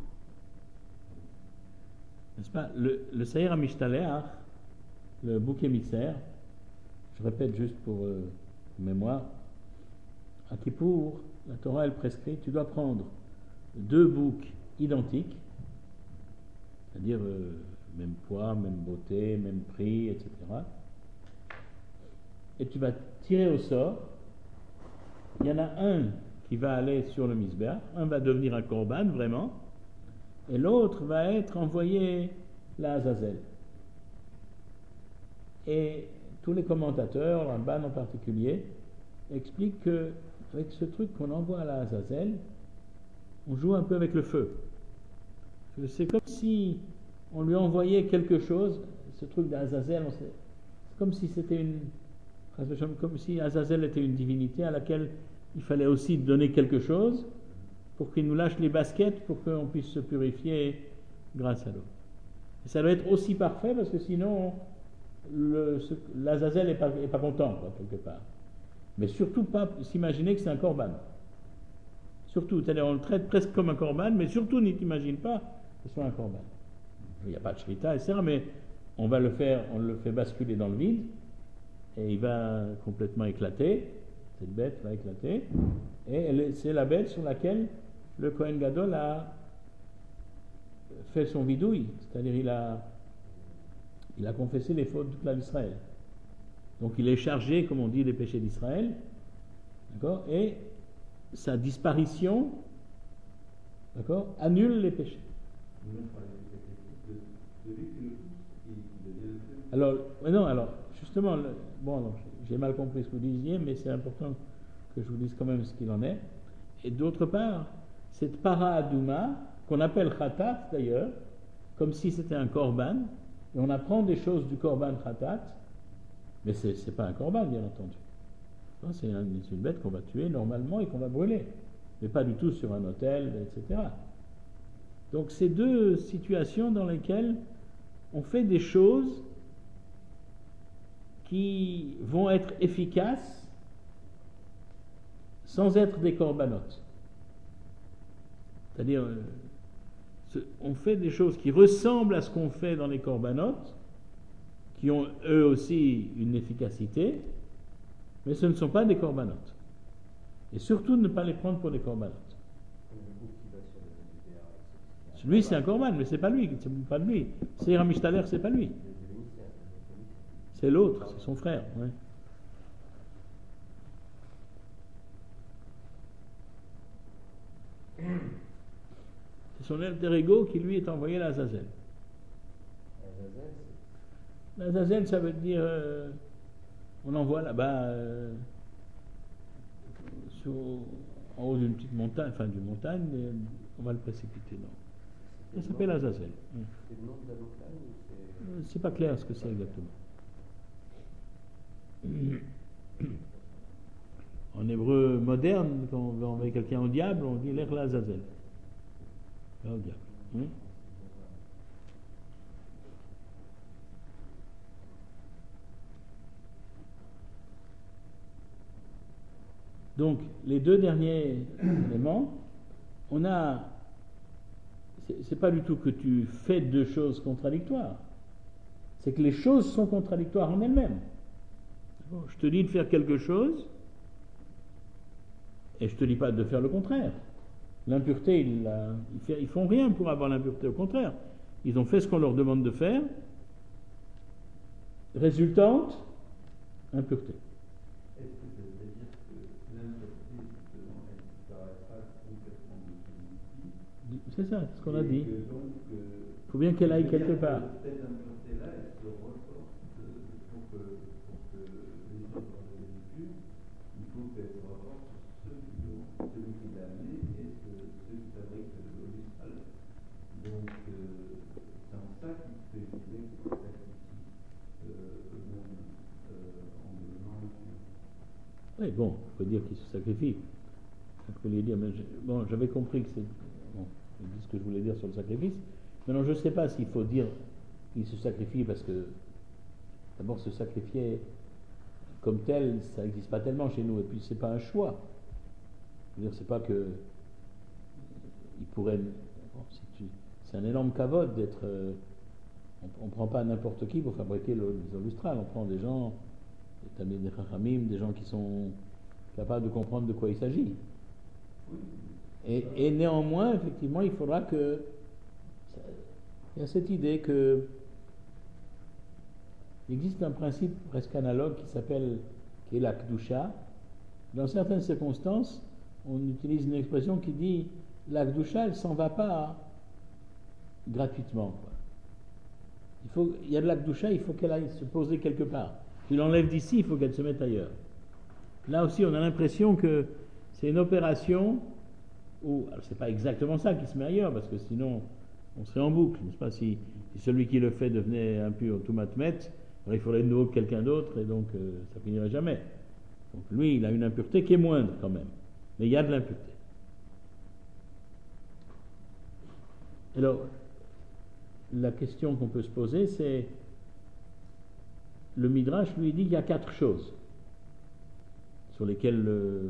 N'est-ce pas? Le, le Seir HaMishtalech, le bouc émissaire, je répète juste pour euh, mémoire, à Kippour, la Torah elle prescrit, tu dois prendre deux boucs identiques, c'est-à-dire euh, même poids, même beauté, même prix, et cetera. Et tu vas tirer au sort. Il y en a un qui va aller sur le misbéach, un va devenir un korban vraiment, et l'autre va être envoyé là à Azazel. Et tous les commentateurs, Ramban en particulier, expliquent que avec ce truc qu'on envoie à la Azazel, on joue un peu avec le feu. C'est comme si on lui envoyait quelque chose, ce truc d'Azazel, c'est comme si c'était une, comme si Azazel était une divinité à laquelle il fallait aussi donner quelque chose pour qu'il nous lâche les baskets pour qu'on puisse se purifier grâce à l'eau. Et ça doit être aussi parfait parce que sinon le, ce, l'Azazel n'est pas, est pas content quoi, quelque part. Mais surtout pas s'imaginer que c'est un korban. Surtout, c'est-à-dire on le traite presque comme un korban, mais surtout ne t'imagine pas que ce soit un korban. Il n'y a pas de shrita, et cetera, mais on va le faire, on le fait basculer dans le vide, et il va complètement éclater, cette bête va éclater, et elle, c'est la bête sur laquelle le Kohen Gadol a fait son vidouille, c'est-à-dire il a, il a confessé les fautes de toute l'Israël. Donc il est chargé, comme on dit, des péchés d'Israël, d'accord, et sa disparition, d'accord, annule les péchés. Alors, non, alors, justement, le, bon, alors, j'ai mal compris ce que vous disiez, mais c'est important que je vous dise quand même ce qu'il en est. Et d'autre part, cette para adouma, qu'on appelle khatat d'ailleurs, comme si c'était un korban, et on apprend des choses du korban khatat, mais ce n'est pas un korban, bien entendu. Non, c'est, un, c'est une bête qu'on va tuer normalement et qu'on va brûler, mais pas du tout sur un autel, et cetera. Donc, c'est deux situations dans lesquelles on fait des choses qui vont être efficaces sans être des corbanotes. C'est-à-dire, on fait des choses qui ressemblent à ce qu'on fait dans les corbanotes, qui ont eux aussi une efficacité, mais ce ne sont pas des corbanotes. Et surtout ne pas les prendre pour des corbanotes. Lui c'est un korban, mais c'est pas lui, c'est pas de lui. Seir HaMishtalech, c'est pas lui. C'est l'autre, c'est son frère. Ouais. C'est son alter ego qui lui est envoyé à l'Azazel. L'Azazel, ça veut dire euh, on envoie là-bas euh, sur, en haut d'une petite montagne, enfin d'une montagne, et on va le précipiter. Non. Ça s'appelle Azazel. C'est le nom de la montagne ou c'est... C'est pas clair ce que c'est exactement. En hébreu, moderne, quand on veut envoyer quelqu'un au diable, on dit l'Ech l'Azazel. Au diable. Hein? Donc, les deux derniers éléments, on a. C'est, c'est pas du tout que tu fais deux choses contradictoires. C'est que les choses sont contradictoires en elles-mêmes. Bon, je te dis de faire quelque chose, et je te dis pas de faire le contraire. L'impureté, ils, la, ils, fait, ils font rien pour avoir l'impureté, au contraire. Ils ont fait ce qu'on leur demande de faire. Résultante, impureté. Est-ce que ça veut dire que l'impureté, justement, elle ne disparaît pas complètement de celui-ci? C'est ça, c'est ce qu'on a dit. Il euh, faut bien qu'elle aille quelque part. Cette impureté-là, elle se reporte euh, pour, que, pour que les autres deviennent purs. Il faut qu'elle se reporte sur ceux qui l'ont, celui qui l'a amené et ce, ceux qui fabriquent l'eau sale. Donc, euh, c'est en ça qu'il fait viser que c'est sacrifie euh, eux-mêmes euh, en devenant impurs. Oui, bon, il faut dire qu'il se sacrifie. Je voulais dire, mais j'ai, bon, j'avais compris que c'est. Bon, je dis ce que je voulais dire sur le sacrifice. Maintenant, je ne sais pas s'il faut dire qu'il se sacrifie parce que, d'abord, se sacrifier comme tel, ça n'existe pas tellement chez nous. Et puis, c'est pas un choix. Je veux dire, c'est pas que. Il pourrait. Bon, si tu, c'est un énorme cavode d'être. Euh, on ne prend pas n'importe qui pour fabriquer l'eau lustrale. On prend des gens, des des chachamim, des gens qui sont capables de comprendre de quoi il s'agit. Et, et néanmoins, effectivement, il faudra que. Il y a cette idée que. Il existe un principe presque analogue qui s'appelle. Qui est la Kedusha. Dans certaines circonstances, on utilise une expression qui dit la Kedusha, elle ne s'en va pas gratuitement. Quoi. Il, faut, il y a de la Kedusha, il faut qu'elle aille se poser quelque part. Tu l'enlèves d'ici, il faut qu'elle se mette ailleurs. Là aussi, on a l'impression que c'est une opération où. Alors, c'est pas exactement ça qui se met ailleurs, parce que sinon, on serait en boucle, n'est-ce pas? Si, si celui qui le fait devenait impur tout matmet, il faudrait de nouveau quelqu'un d'autre, et donc euh, ça finirait jamais. Donc lui, il a une impureté qui est moindre quand même. Mais il y a de l'impureté. Alors, la question qu'on peut se poser, c'est le Midrash lui dit qu'il y a quatre choses sur lesquelles le...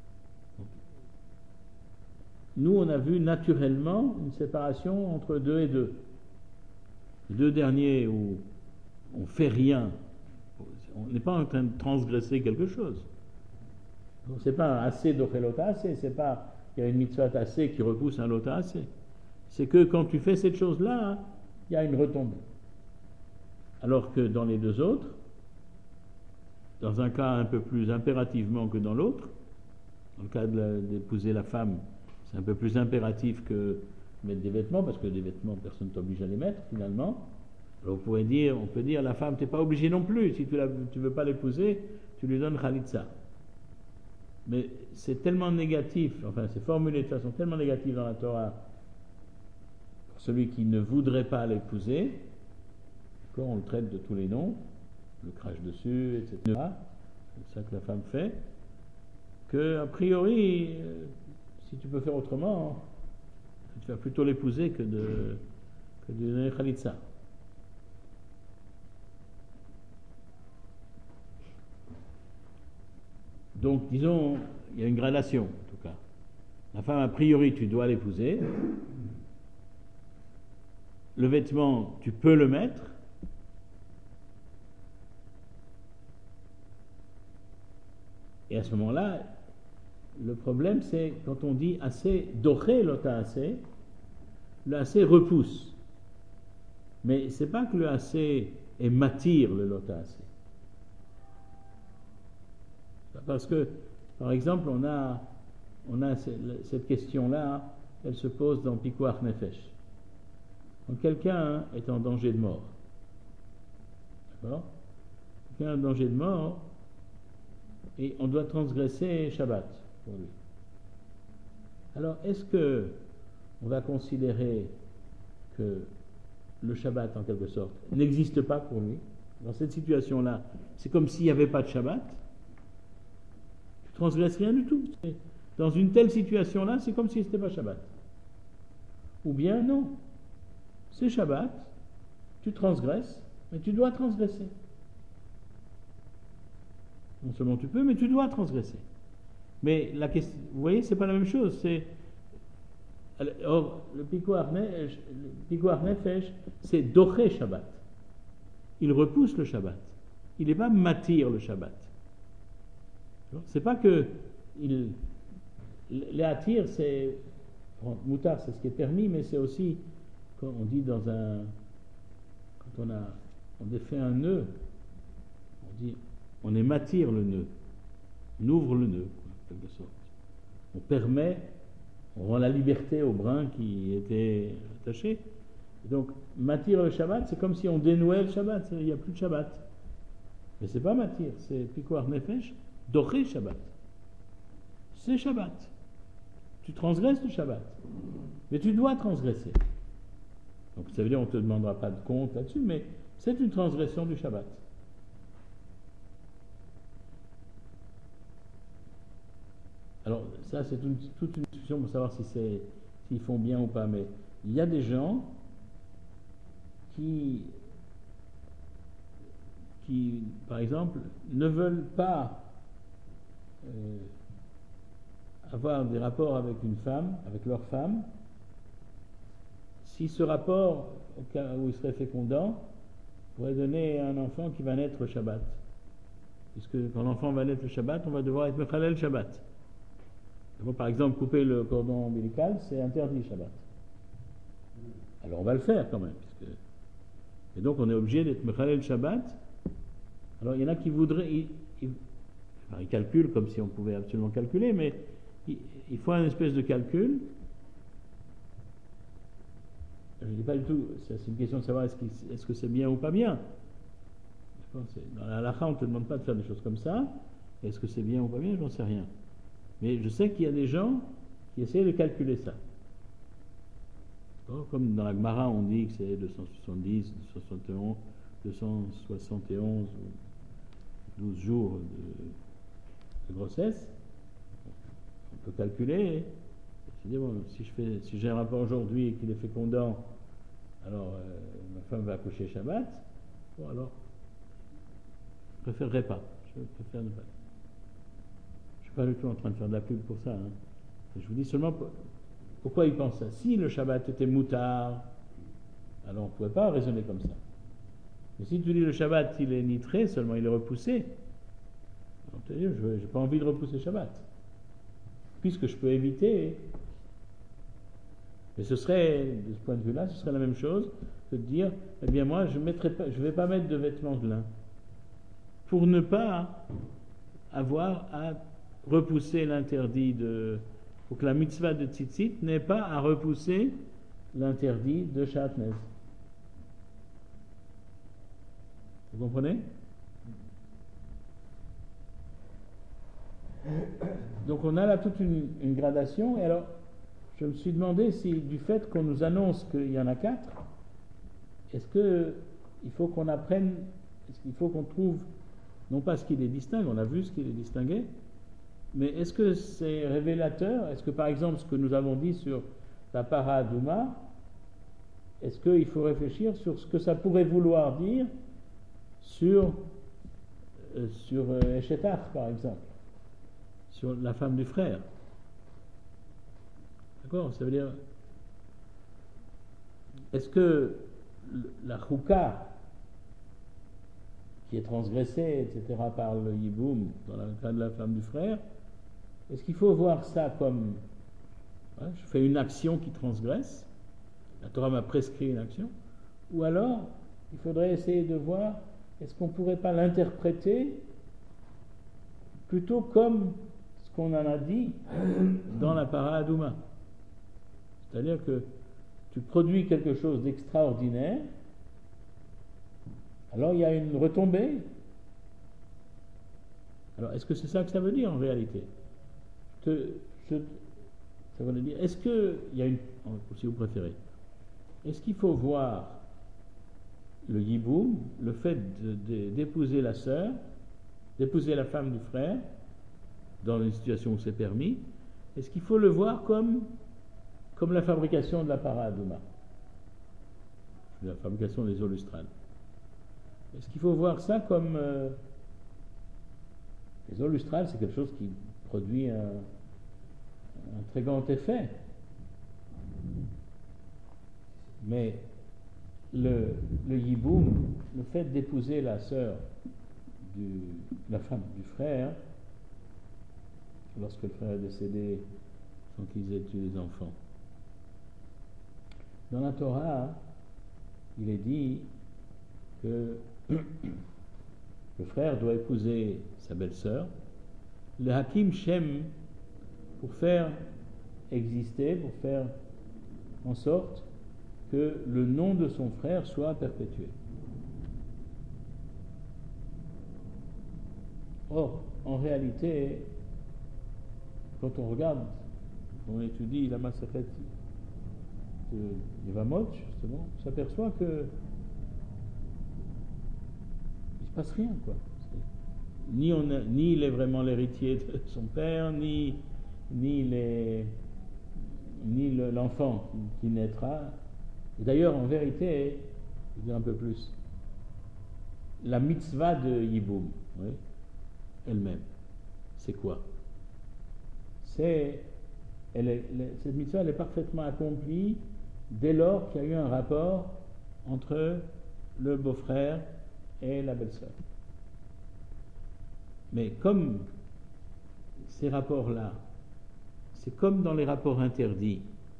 nous on a vu naturellement une séparation entre deux et deux. Les deux derniers où on fait rien, on n'est pas en train de transgresser quelque chose. Donc c'est pas un assez d'ochelota assez, c'est pas il y a une mitzvah assez qui repousse un lota assez. C'est que quand tu fais cette chose-là, il y a une retombée. Alors que dans les deux autres, dans un cas un peu plus impérativement que dans l'autre, dans le cas de la, d'épouser la femme, c'est un peu plus impératif que mettre des vêtements, parce que des vêtements, personne ne t'oblige à les mettre finalement. Alors on pourrait dire, on peut dire, la femme, tu n'es pas obligé non plus, si tu ne veux pas l'épouser, tu lui donnes Khalitsa. Mais c'est tellement négatif, enfin c'est formulé de façon tellement négative dans la Torah, pour celui qui ne voudrait pas l'épouser, on le traite de tous les noms, le crache dessus, et cetera. C'est ça que la femme fait, que a priori, euh, si tu peux faire autrement, tu vas plutôt l'épouser que de, que de donner Khalitsa. Donc, disons, il y a une gradation, en tout cas. La femme, a priori, tu dois l'épouser. Le vêtement, tu peux le mettre. Et à ce moment-là, le problème, c'est quand on dit assez, doré l'ota assez, le assez repousse. Mais c'est pas que le assez est matir le lota assez. Parce que, par exemple, on a, on a cette question-là, elle se pose dans Pikuach Nefesh. Quand quelqu'un est en danger de mort, d'accord? Quelqu'un est en danger de mort, et on doit transgresser Shabbat pour lui. Alors, est-ce que on va considérer que le Shabbat, en quelque sorte, n'existe pas pour lui? Dans cette situation-là, c'est comme s'il n'y avait pas de Shabbat. Tu transgresses rien du tout. Dans une telle situation-là, c'est comme si ce n'était pas Shabbat. Ou bien non, c'est Shabbat, tu transgresses, mais tu dois transgresser. Non seulement tu peux, mais tu dois transgresser. Mais la question, vous voyez, c'est pas la même chose. C'est, or, le Pikuach Nefesh, c'est Doché Shabbat. Il repousse le Shabbat. Il n'est pas matir le Shabbat. C'est pas que il, les attire, c'est bon, moutard, c'est ce qui est permis, mais c'est aussi, quand on dit dans un, quand on a, on défait un nœud, on dit, on ématir le nœud, on ouvre le nœud, en quelque sorte. On permet, on rend la liberté au brin qui était attaché. Et donc, matir le Shabbat, c'est comme si on dénouait le Shabbat, il n'y a plus de Shabbat. Mais c'est pas matir, c'est Pikuach Nefesh, Doché Shabbat. C'est Shabbat. Tu transgresses le Shabbat. Mais tu dois transgresser. Donc ça veut dire qu'on ne te demandera pas de compte là-dessus, mais c'est une transgression du Shabbat. Alors ça c'est une, toute une discussion pour savoir si c'est, s'ils font bien ou pas, mais il y a des gens qui, qui par exemple, ne veulent pas euh, avoir des rapports avec une femme, avec leur femme, si ce rapport, au cas où il serait fécondant, pourrait donner un enfant qui va naître le Shabbat. Puisque quand l'enfant va naître le Shabbat, on va devoir être mechalel le Shabbat. Par exemple, couper le cordon ombilical, c'est interdit le Shabbat. Alors on va le faire quand même. Puisque... Et donc on est obligé d'être mechalel le Shabbat. Alors il y en a qui voudraient... Ils, ils, enfin, ils calculent comme si on pouvait absolument calculer, mais il, il faut un espèce de calcul. Je ne dis pas du tout, c'est une question de savoir est-ce, est-ce que c'est bien ou pas bien. Dans la halakha, on ne te demande pas de faire des choses comme ça. Est-ce que c'est bien ou pas bien, je n'en sais rien. Mais je sais qu'il y a des gens qui essayent de calculer ça. Comme dans la Gemara, on dit que c'est deux cent soixante-dix, deux cent soixante et onze, douze jours de, de grossesse. On peut calculer. Dit, bon, si, je fais, si j'ai un rapport aujourd'hui et qu'il est fécondant, alors euh, ma femme va accoucher Shabbat. Bon, alors, je ne préférerais pas. Je préfère ne pas. Je ne suis pas du tout en train de faire de la pub pour ça. Hein. Je vous dis seulement pour, pourquoi ils pensent ça. Si le Shabbat était moutard, alors on ne pouvait pas raisonner comme ça. Mais si tu dis le Shabbat, il est nitré, seulement il est repoussé, alors tu dis, je n'ai pas envie de repousser Shabbat. Puisque je peux éviter. Mais ce serait, de ce point de vue-là, ce serait la même chose que de dire, eh bien moi, je ne vais pas mettre de vêtements de lin pour ne pas avoir à repousser l'interdit de... pour que la mitzvah de tzitzit n'ait pas à repousser l'interdit de Shatnez. Vous comprenez? Donc on a là toute une, une gradation, et alors je me suis demandé si du fait qu'on nous annonce qu'il y en a quatre, est-ce qu'il faut qu'on apprenne, est-ce qu'il faut qu'on trouve, non pas ce qui les distingue, on a vu ce qui les distinguait, mais est-ce que c'est révélateur, est-ce que par exemple ce que nous avons dit sur la para Adouma, est-ce qu'il faut réfléchir sur ce que ça pourrait vouloir dire sur, euh, sur euh, Eshetach par exemple, sur la femme du frère. D'accord? Ça veut dire, est-ce que la chouka qui est transgressée, et cetera, par le yiboum, dans le cas de la femme du frère, est-ce qu'il faut voir ça comme, ouais, je fais une action qui transgresse, la Torah m'a prescrit une action, ou alors, il faudrait essayer de voir, est-ce qu'on ne pourrait pas l'interpréter plutôt comme ce qu'on en a dit dans la para Adouma. C'est-à-dire que tu produis quelque chose d'extraordinaire, alors il y a une retombée. Alors est-ce que c'est ça que ça veut dire en réalité? je, je, Ça veut dire, est-ce que, il y a une, si vous préférez, est-ce qu'il faut voir le yiboum, le fait de, de, d'épouser la sœur, d'épouser la femme du frère, dans une situation où c'est permis, est-ce qu'il faut le voir comme, comme la fabrication de la paradouma, la fabrication des eaux lustrales? Est-ce qu'il faut voir ça comme... Euh, les eaux lustrales, c'est quelque chose qui produit un, un très grand effet. Mais le, le yiboum, le fait d'épouser la sœur, du, la femme du frère, lorsque le frère est décédé sans qu'ils aient eu des enfants. Dans la Torah, il est dit que le frère doit épouser sa belle-sœur, le Hakim Shem, pour faire exister, pour faire en sorte que le nom de son frère soit perpétué. Or, en réalité, quand on regarde, on étudie la Masechet de Yevamot, justement, on s'aperçoit que il se passe rien, quoi. Ni, on a, ni il est vraiment l'héritier de son père, ni, ni, les, ni le, l'enfant qui, qui naîtra. Et d'ailleurs, en vérité, je vais dire un peu plus, la mitzvah de Yiboum, oui, elle-même, c'est quoi? C'est, elle est, cette mitzvah, elle est parfaitement accomplie dès lors qu'il y a eu un rapport entre le beau-frère et la belle-sœur. Mais comme ces rapports-là, c'est comme dans les rapports interdits.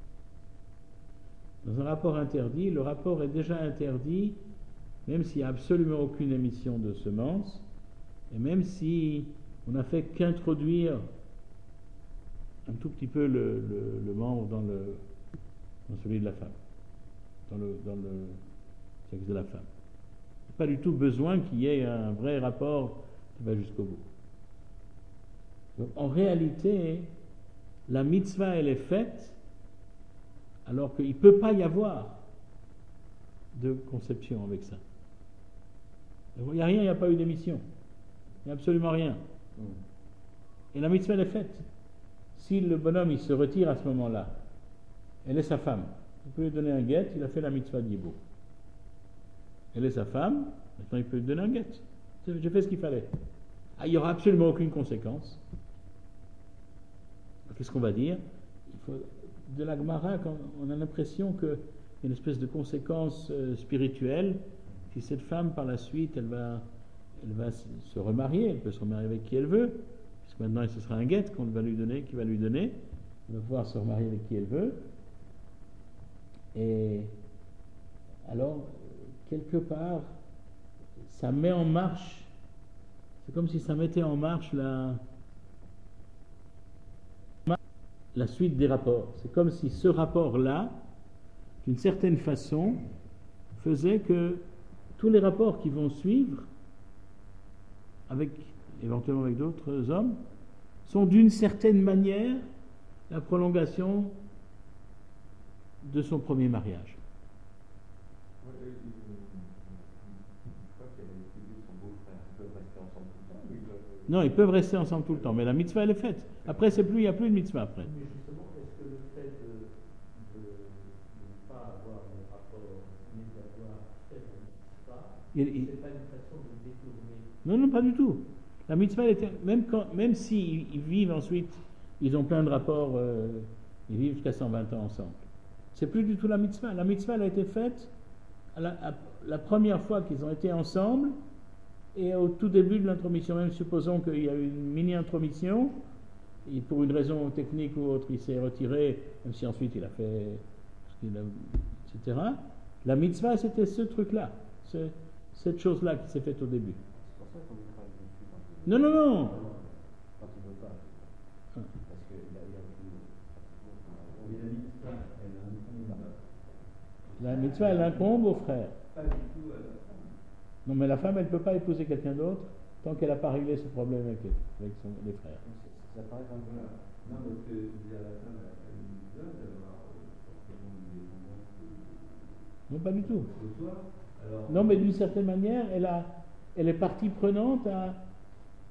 Dans un rapport interdit, le rapport est déjà interdit, même s'il n'y a absolument aucune émission de semences, et même si on n'a fait qu'introduire un tout petit peu le, le, le membre dans, le, dans celui de la femme, dans le, dans le sexe de la femme. Il n'y a pas du tout besoin qu'il y ait un vrai rapport qui va jusqu'au bout. Donc, en réalité, la mitzvah, elle est faite alors qu'il ne peut pas y avoir de conception avec ça. Il n'y a rien, il n'y a pas eu d'émission. Il n'y a absolument rien. Et la mitzvah, elle est faite. Si le bonhomme, il se retire à ce moment-là, elle est sa femme. Il peut lui donner un guet, il a fait la mitzvah de Yibou. Elle est sa femme, maintenant il peut lui donner un guet. J'ai fait ce qu'il fallait. Ah, il n'y aura absolument aucune conséquence. Qu'est-ce qu'on va dire? Il faut, de la Gemara, on a l'impression qu'il y a une espèce de conséquence euh, spirituelle. Si cette femme, par la suite, elle va, elle va se remarier, elle peut se remarier avec qui elle veut, puisque maintenant ce sera un guet qu'on va lui donner, qui va lui donner, elle va pouvoir se remarier avec qui elle veut. Et alors, quelque part, ça met en marche, c'est comme si ça mettait en marche la, la suite des rapports. C'est comme si ce rapport-là, d'une certaine façon, faisait que tous les rapports qui vont suivre, avec, éventuellement avec d'autres hommes, sont d'une certaine manière la prolongation de son premier mariage. Non, ils peuvent rester ensemble tout le temps, mais la mitzvah elle est faite. Après, c'est plus, il n'y a plus de mitzvah après. Mais justement, est-ce que le fait de, de, de ne pas avoir de rapport, mais d'avoir fait la mitzvah, c'est pas une façon de détourner? Non, non, pas du tout. La mitzvah, elle était, même, quand, même s'ils ils vivent ensuite, ils ont plein de rapports, euh, ils vivent jusqu'à cent vingt ans ensemble. C'est plus du tout la mitzvah. La mitzvah, elle a été faite à la, à, la première fois qu'ils ont été ensemble et au tout début de l'intromission. Même supposons qu'il y a eu une mini-intromission, et pour une raison technique ou autre, il s'est retiré, même si ensuite il a fait ce qu'il a, et cetera. La mitzvah, c'était ce truc-là, ce, cette chose-là qui s'est faite au début. C'est pour ça qu'on est pas dessus quand il Non, non, non. Quand il ne veut pas. Ah. Parce que il y a, il y a Mais la mitzvah, elle incombe. La mitzvah, elle incombe au frère. Pas du tout à la femme. Non, mais la femme, elle ne peut pas épouser quelqu'un d'autre tant qu'elle n'a pas réglé ce problème avec les, avec son, les frères. Ça paraît un peu. Non, parce que dire la femme, elle a une besoin d'avoir forcément une dépendance de, Non, pas du tout. de soi. Alors, Non, mais d'une certaine manière, elle, a, elle est partie prenante à,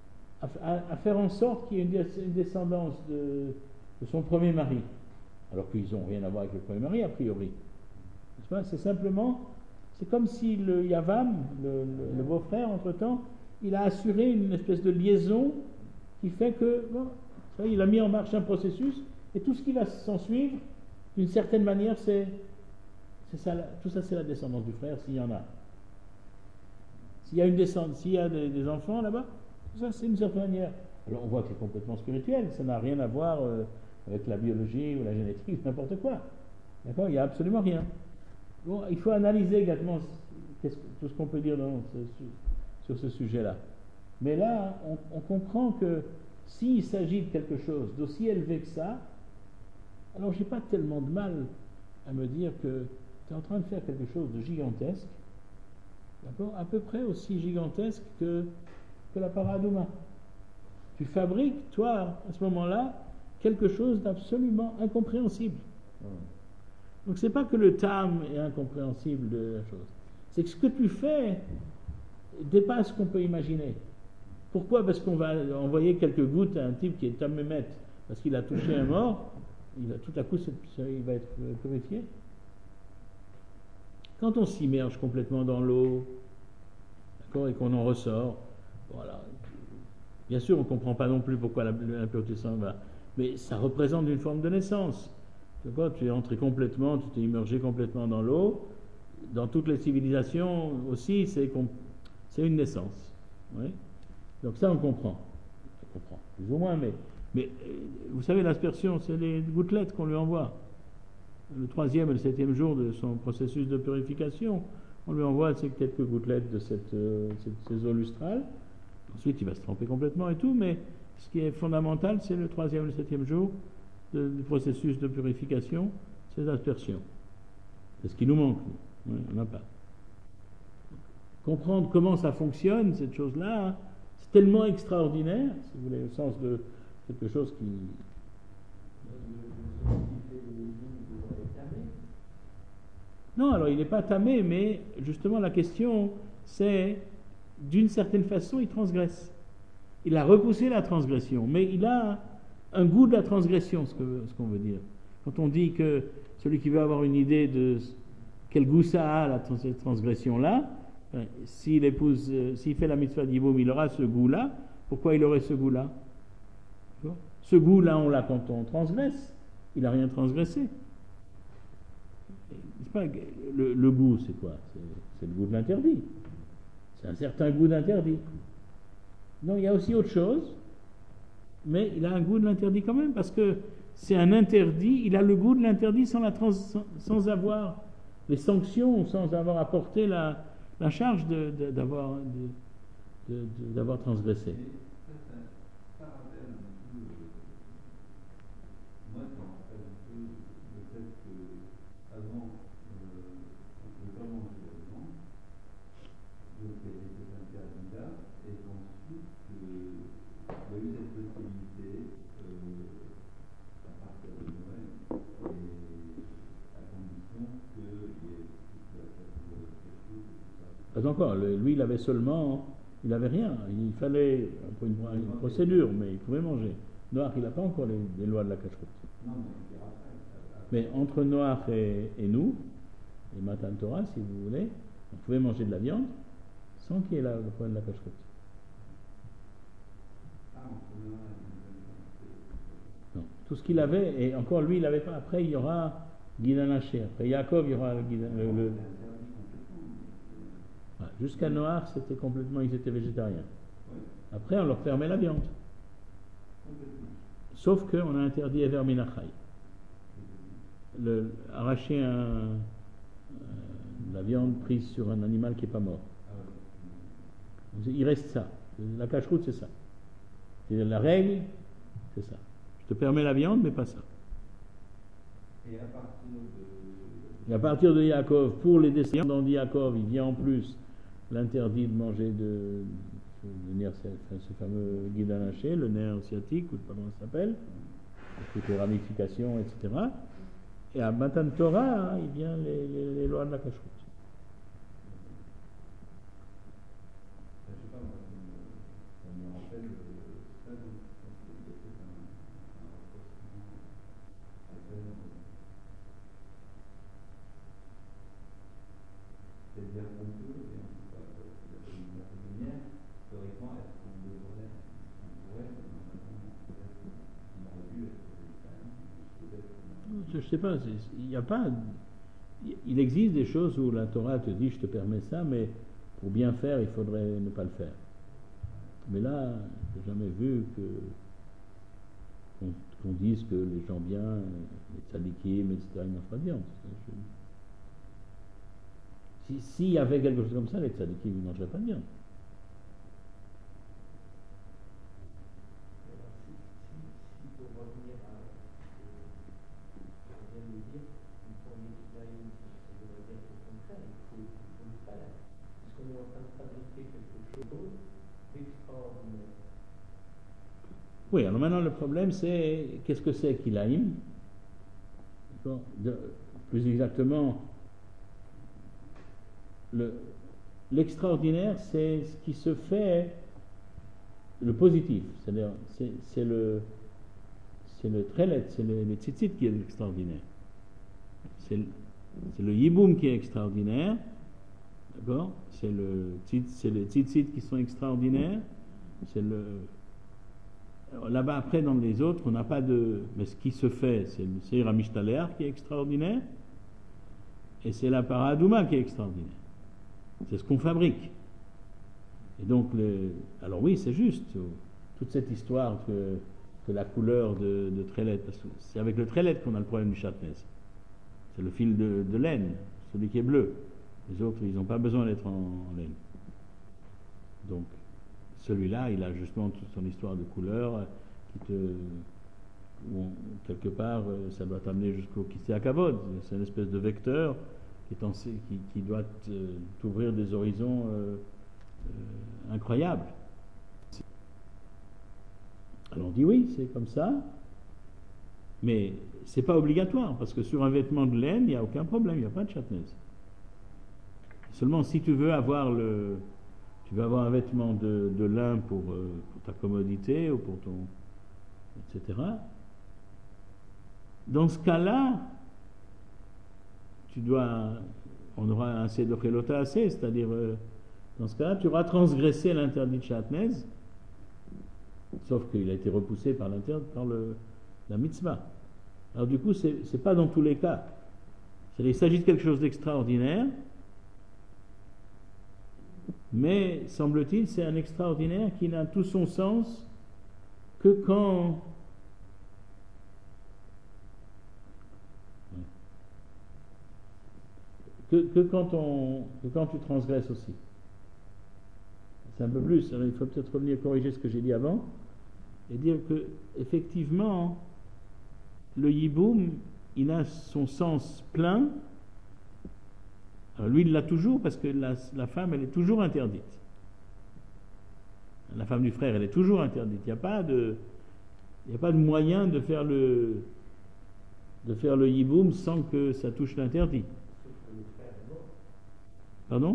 à, à, à faire en sorte qu'il y ait une, une descendance de, de son premier mari, alors qu'ils n'ont rien à voir avec le premier mari a priori. C'est simplement, c'est comme si le Yavam, le, le, le beau-frère, entre-temps, il a assuré une espèce de liaison qui fait que, bon, ça, il a mis en marche un processus, et tout ce qui va s'en suivre, d'une certaine manière, c'est, c'est ça, tout ça c'est la descendance du frère, s'il y en a. S'il y a une descendance, s'il y a des, des enfants là-bas, tout ça c'est d'une certaine manière. Alors on voit que c'est complètement spirituel, ça n'a rien à voir euh, avec la biologie ou la génétique, n'importe quoi. D'accord? Il n'y a absolument rien. Bon, il faut analyser également qu'est-ce, tout ce qu'on peut dire dans ce, sur ce sujet-là. Mais là, on, on comprend que s'il s'agit de quelque chose d'aussi élevé que ça, alors j'ai pas tellement de mal à me dire que tu es en train de faire quelque chose de gigantesque, d'accord, à peu près aussi gigantesque que, que la paradouma. Tu fabriques, toi, à ce moment-là, quelque chose d'absolument incompréhensible. Mmh. Donc c'est pas que le tam est incompréhensible de la chose, c'est que ce que tu fais dépasse ce qu'on peut imaginer. Pourquoi? Parce qu'on va envoyer quelques gouttes à un type qui est tamémet parce qu'il a touché un mort, il va, tout à coup il va être purifié. Quand on s'immerge complètement dans l'eau, d'accord, et qu'on en ressort, voilà. Bien sûr, on ne comprend pas non plus pourquoi l'impureté s'en va, mais ça représente une forme de naissance. D'accord, tu es entré complètement, tu t'es immergé complètement dans l'eau. Dans toutes les civilisations aussi, c'est, c'est une naissance. Oui. Donc ça, on comprend. On comprend, plus ou moins, mais, mais vous savez, l'aspersion, c'est les gouttelettes qu'on lui envoie. Le troisième et le septième jour de son processus de purification, on lui envoie ces quelques gouttelettes de cette, euh, cette, ces eaux lustrales. Ensuite, il va se tremper complètement et tout, mais ce qui est fondamental, c'est le troisième et le septième jour de, du processus de purification, ces aspersions. C'est ce qui nous manque, nous. Oui, on n'a pas. Comprendre comment ça fonctionne, cette chose-là, hein, c'est tellement extraordinaire, si vous voulez, au sens de quelque chose qui... Non, alors il n'est pas tamé, mais justement la question, c'est, d'une certaine façon, il transgresse. Il a repoussé la transgression, mais il a un goût de la transgression, ce, que, ce qu'on veut dire. Quand on dit que celui qui veut avoir une idée de quel goût ça a, la trans- cette transgression-là, ben, s'il épouse, euh, s'il fait la mitzvah d'Yiboum, il aura ce goût-là. Pourquoi il aurait ce goût-là? Ce goût-là, on l'a quand on transgresse. Il n'a rien transgressé. Pas, le, le goût, c'est quoi? C'est, c'est le goût de l'interdit. C'est un certain goût d'interdit. Non, il y a aussi autre chose, mais il a un goût de l'interdit quand même, parce que c'est un interdit, il a le goût de l'interdit sans, la trans, sans, sans avoir les sanctions, sans avoir apporté la, la charge de, de, d'avoir, de, de, de, d'avoir transgressé. Pas encore, lui il avait seulement, il n'avait rien, il fallait une, une procédure, mais il pouvait manger. Noach, il n'a pas encore les, les lois de la cacheroute. Mais entre Noach et, et nous, et Matan Torah, si vous voulez, on pouvait manger de la viande sans qu'il y ait la, le problème de la cacheroute. Non, tout ce qu'il avait, et encore lui il n'avait pas, après il y aura Guidan Haché, après Yaakov il y aura le, le, le jusqu'à Noach, c'était complètement, ils étaient végétariens. Après, on leur permet la viande. Sauf qu'on a interdit Ever Minachai. Le, arracher un, euh, la viande prise sur un animal qui n'est pas mort. Il reste ça. La cacheroute, c'est ça. C'est la règle, c'est ça. Je te permets la viande, mais pas ça. Et à partir de, Et à partir de Yaakov, pour les descendants de Yaakov, il vient en plus l'interdit de manger de, de, de nerf, ce fameux guidan haché, le nerf sciatique, ou je ne sais pas comment ça s'appelle, toutes les ramifications, et cetera. Et à Matan Torah, hein, il vient les, les, les lois de la cacheroute. Je sais pas, moi, ça me rappelle je sais pas, il n'y a pas, il existe des choses où la Torah te dit je te permets ça, mais pour bien faire, il faudrait ne pas le faire. Mais là, je n'ai jamais vu que qu'on, qu'on dise que les gens bien, les tzadikim, et cetera, ils mangent pas de viande. Si, s'il y avait quelque chose comme ça, les tzadikim ne mangeraient pas de viande. Alors, si, si, si pour revenir à ce que je viens de dire, il faut un équilibre, ça devrait dire au contraire, il faut, il faut le faire. Puisqu'on est en train de fabriquer quelque chose d'extraordinaire. Oui, alors maintenant le problème c'est qu'est-ce que c'est Kilaïm? De, plus exactement, le, l'extraordinaire c'est ce qui se fait, le positif, c'est-à-dire c'est, c'est le c'est le trelet, c'est le, le tzitzit qui est extraordinaire. C'est le, c'est le yiboum qui est extraordinaire, d'accord? C'est le c'est les tzitzit qui sont extraordinaires, c'est le là-bas, après, dans les autres, on n'a pas de... Mais ce qui se fait, c'est le Seir HaMishtaler qui est extraordinaire, et c'est la Paradouma qui est extraordinaire. C'est ce qu'on fabrique. Et donc, le... alors oui, c'est juste, toute cette histoire que, que la couleur de, de Trelet, parce que c'est avec le Trelet qu'on a le problème du Chatnez. C'est le fil de, de laine, celui qui est bleu. Les autres, ils n'ont pas besoin d'être en, en laine. Donc, celui-là, il a justement toute son histoire de couleur qui te, où on, quelque part, ça doit t'amener jusqu'au Kisei HaKavod. C'est une espèce de vecteur qui, est en, qui, qui doit te, t'ouvrir des horizons euh, euh, incroyables. Alors on dit oui, c'est comme ça, mais c'est pas obligatoire parce que sur un vêtement de laine, il n'y a aucun problème, il n'y a pas de chatnez. Seulement si tu veux avoir le Tu veux avoir un vêtement de, de lin pour, euh, pour ta commodité ou pour ton... et cetera. Dans ce cas-là, tu dois... On aura un Sedochelota assez, c'est-à-dire, euh, dans ce cas-là, tu auras transgressé l'interdit de Chatnez, sauf qu'il a été repoussé par, par le, la mitzvah. Alors du coup, c'est, c'est pas dans tous les cas. C'est-à-dire, il s'agit de quelque chose d'extraordinaire, mais, semble-t-il, c'est un extraordinaire qui n'a tout son sens que quand que, que quand on que quand tu transgresses aussi. C'est un peu plus. Alors, il faut peut-être revenir corriger ce que j'ai dit avant et dire que effectivement le yiboum il a son sens plein. Alors lui, il l'a toujours parce que la, la femme, elle est toujours interdite. La femme du frère, elle est toujours interdite. Il n'y a pas de, il n'y a pas de moyen de faire le, de faire le yiboum sans que ça touche l'interdit. Pardon ?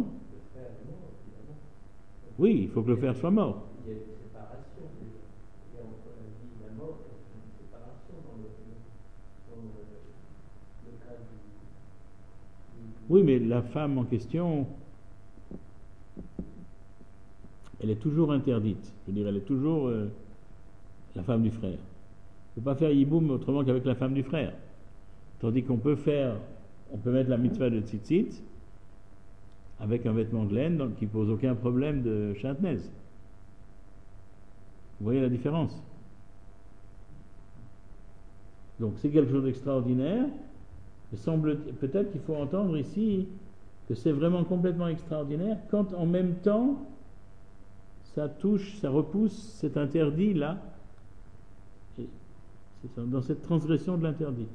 Le frère est mort, évidemment. Oui, il faut que le frère soit mort. Il y a une séparation. Il y a entre la vie et la mort, il y a une séparation dans le, dans le, le cas du... Oui, mais la femme en question, elle est toujours interdite. Je veux dire, elle est toujours euh, la femme du frère. On ne peut pas faire yiboum autrement qu'avec la femme du frère. Tandis qu'on peut faire, on peut mettre la mitzvah de tzitzit avec un vêtement de laine donc, qui ne pose aucun problème de chatnez. Vous voyez la différence? Donc c'est quelque chose d'extraordinaire. Il semble peut-être qu'il faut entendre ici que c'est vraiment complètement extraordinaire quand en même temps ça touche, ça repousse cet interdit là, et c'est ça, dans cette transgression de l'interdit.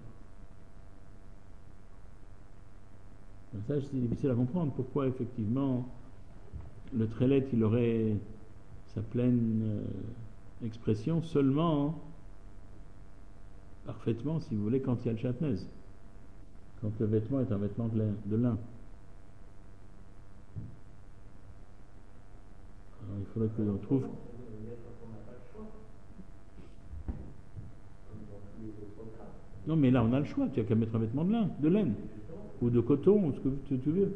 Ça c'est difficile à comprendre pourquoi effectivement le trelet il aurait sa pleine euh, expression seulement parfaitement si vous voulez quand il y a le chatnez. Donc le vêtement est un vêtement de lin. De lin. Alors il faudrait que l'on trouve. Non mais là on a le choix, tu n'as qu'à mettre un vêtement de lin, de laine, ou de coton, ou ce que tu, tu veux.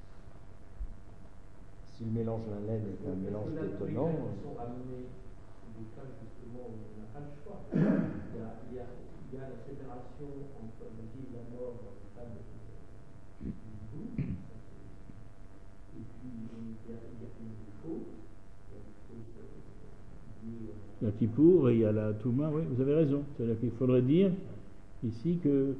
Si le mélange la laine est un mélange détonnant. des cas justement où on n'a pas le choix. Il y a, il y a, il y a la séparation entre la vie et la mort dans le cas de du goût, et puis il y a, il y a une faute, il y a des fautes liées à Il y a Kippour et il y a la Touma, oui, vous avez raison. C'est-à-dire qu'il faudrait dire ici que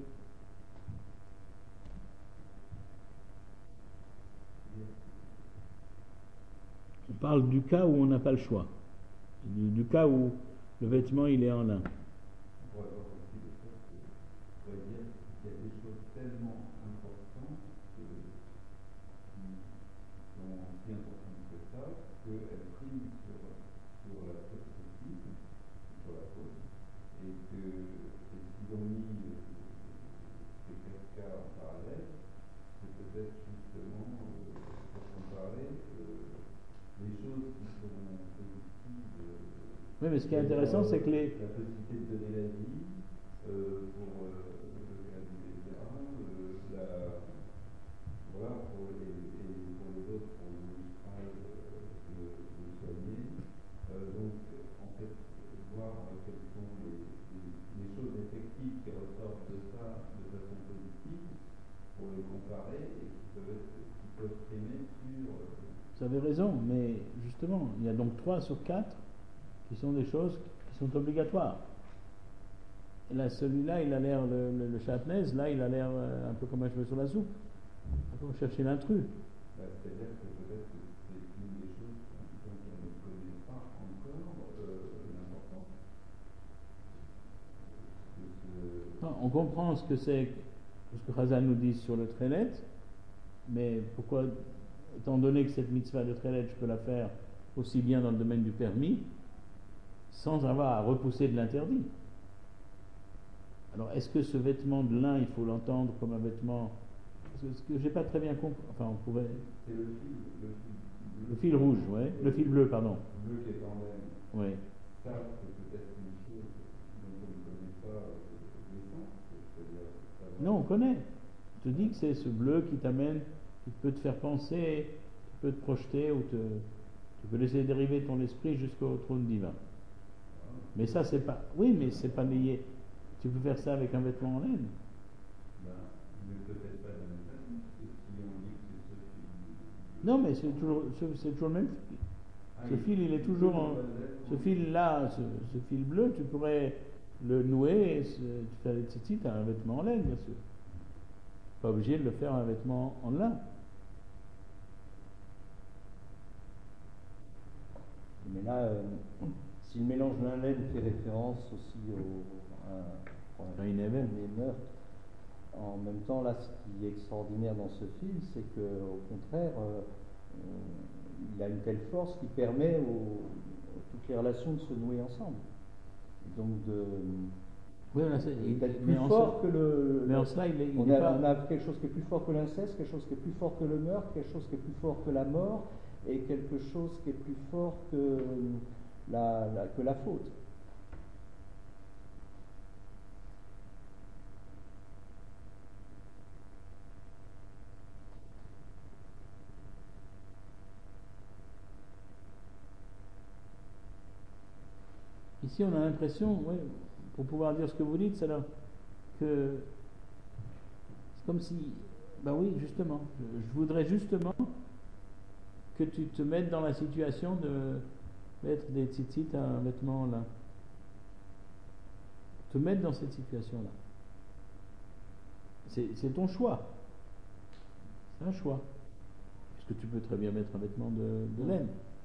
on parle du cas où on n'a pas le choix, du, du cas où le vêtement il est en lin. On pourrait avoir aussi le fait que, on pourrait dire qu'il y a des choses tellement importantes que, qui sont si importantes que ça, qu'elles priment sur, sur la perspective, sur la faute, et que et s'ils ont mis euh, ces quatre cas en parallèle, c'est peut-être justement euh, pour comparer euh, les choses qui sont positives. Euh, Oui, mais ce qui est intéressant, c'est que les, la possibilité de donner la vie euh, pour euh, le cas du vétéran, euh, la, voilà, pour les, et pour les autres, pour le mistral, euh, de, de soigner. Euh, donc, en fait, voir quelles sont les, les, les choses effectives qui ressortent de ça de façon positive, pour les comparer et qui peuvent, être, qui peuvent primer sur. Euh, vous avez raison, mais justement, il y a donc trois sur quatre qui sont des choses qui sont obligatoires. Et là, celui-là, il a l'air, le, le, le châtenaise, là, il a l'air euh, un peu comme un cheveu sur la soupe. On va chercher l'intrus. Bah, c'est-à-dire que peut-être que c'est une des choses dont on ne connaît pas encore euh, l'importance. Ce... Non, on comprend ce que c'est, ce que Chazal nous dit sur le trelet, mais pourquoi, étant donné que cette mitzvah de trelet, je peux la faire aussi bien dans le domaine du permis, sans avoir à repousser de l'interdit. Alors, est-ce que ce vêtement de lin, il faut l'entendre comme un vêtement... Parce que j'ai pas très bien compris. Enfin, on pourrait... C'est le fil, le fil, le fil rouge, oui. Le fil bleu, pardon. Le bleu qui est en laine. Oui. Ça, c'est peut-être une chose dont on ne connaît pas l'essence. C'est-à-dire savoir... Non, on connaît. Je te dis que c'est ce bleu qui t'amène, qui peut te faire penser, qui peut te projeter, ou te... tu peux laisser dériver ton esprit jusqu'au trône divin. Mais ça, c'est pas... Oui, mais c'est pas lié. Tu peux faire ça avec un vêtement en laine. Ben, mais peut-être pas de la même façon, parce que si on dit que c'est ce fil... Non, mais c'est toujours, c'est toujours le même fil. Ah, Ce fil, il est toujours en... Ce fil-là, ce, ce fil bleu, tu pourrais le nouer et se, faire des tzitzit à un vêtement en laine, bien sûr. Pas obligé de le faire un vêtement en lin. Mais là, euh, si le mélange lin-laine fait référence aussi au, à, à une un meurtre, en même temps, là, ce qui est extraordinaire dans ce film, c'est qu'au contraire, euh, euh, il a une telle force qui permet aux, toutes les relations de se nouer ensemble. Donc de oui, là, c'est, d'être plus fort que le. Mais en cela, il est, il on, est a, pas... on a quelque chose qui est plus fort que l'inceste, quelque chose qui est plus fort que le meurtre, quelque chose qui est plus fort que la mort, et quelque chose qui est plus fort que la, la, que la faute. Ici, on a l'impression, oui, pour pouvoir dire ce que vous dites, c'est là, que c'est comme si, ben oui, justement, je, je voudrais justement que tu te mettes dans la situation de mettre des tzitzit à un vêtement là. Te mettre dans cette situation-là. C'est, c'est ton choix. C'est un choix. Puisque tu peux très bien mettre un vêtement de, de laine.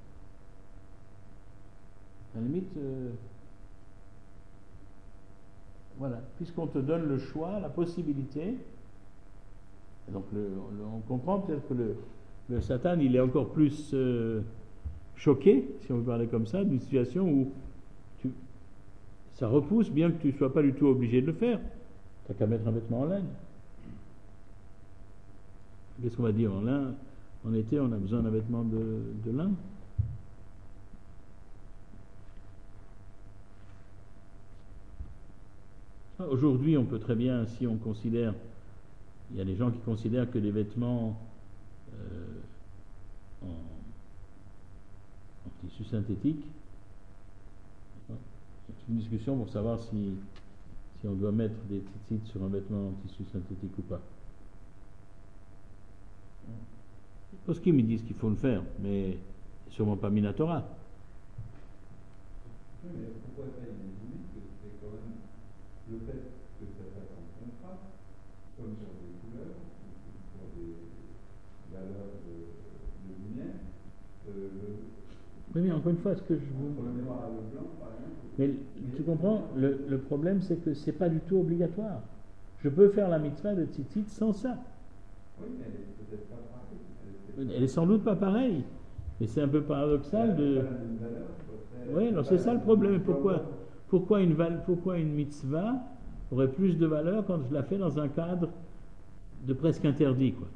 À la limite, euh, voilà, puisqu'on te donne le choix, la possibilité, donc le, le, on comprend peut-être que le, le Satan, il est encore plus euh, choqué, si on veut parler comme ça, d'une situation où tu, ça repousse, bien que tu ne sois pas du tout obligé de le faire. Tu n'as qu'à mettre un vêtement en laine. Qu'est-ce qu'on va dire en lin? En été, on a besoin d'un vêtement de, de lin. Aujourd'hui, on peut très bien, si on considère, il y a des gens qui considèrent que les vêtements euh, en, en tissu synthétique une discussion pour savoir si, si on doit mettre des tzitzit sur un vêtement en tissu synthétique ou pas. Parce qu'ils me disent qu'il faut le faire, mais sûrement pas Minatora. Oui, mais pourquoi ça, il dit que c'est quand même le fait que ça fasse en contraste, comme sur des couleurs, sur des valeurs de, de lumière. Euh, oui, mais encore une fois, ce que je vous. Entre le noir et le blanc, par exemple. Mais tu comprends, le, le problème c'est que c'est pas du tout obligatoire. Je peux faire la mitzvah de tzitzit sans ça. Oui, mais elle est peut-être pas pareille. Elle est, elle est sans doute pas pareille. Mais c'est un peu paradoxal de. Oui, alors c'est ça le problème. Pourquoi, pourquoi, une, pourquoi une mitzvah aurait plus de valeur quand je la fais dans un cadre de presque interdit, quoi.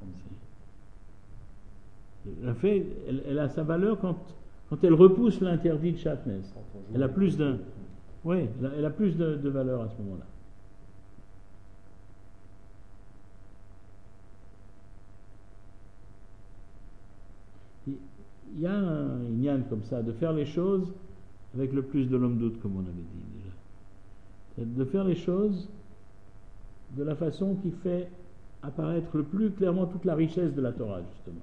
La fait, elle, elle a sa valeur quand, quand elle repousse l'interdit de Shatnez. Elle a plus d'un. Oui, elle a, elle a plus de, de valeur à ce moment-là. Il y a un inyan comme ça, de faire les choses avec le plus de l'homme doute, comme on avait dit déjà. C'est de faire les choses de la façon qui fait apparaître le plus clairement toute la richesse de la Torah, justement.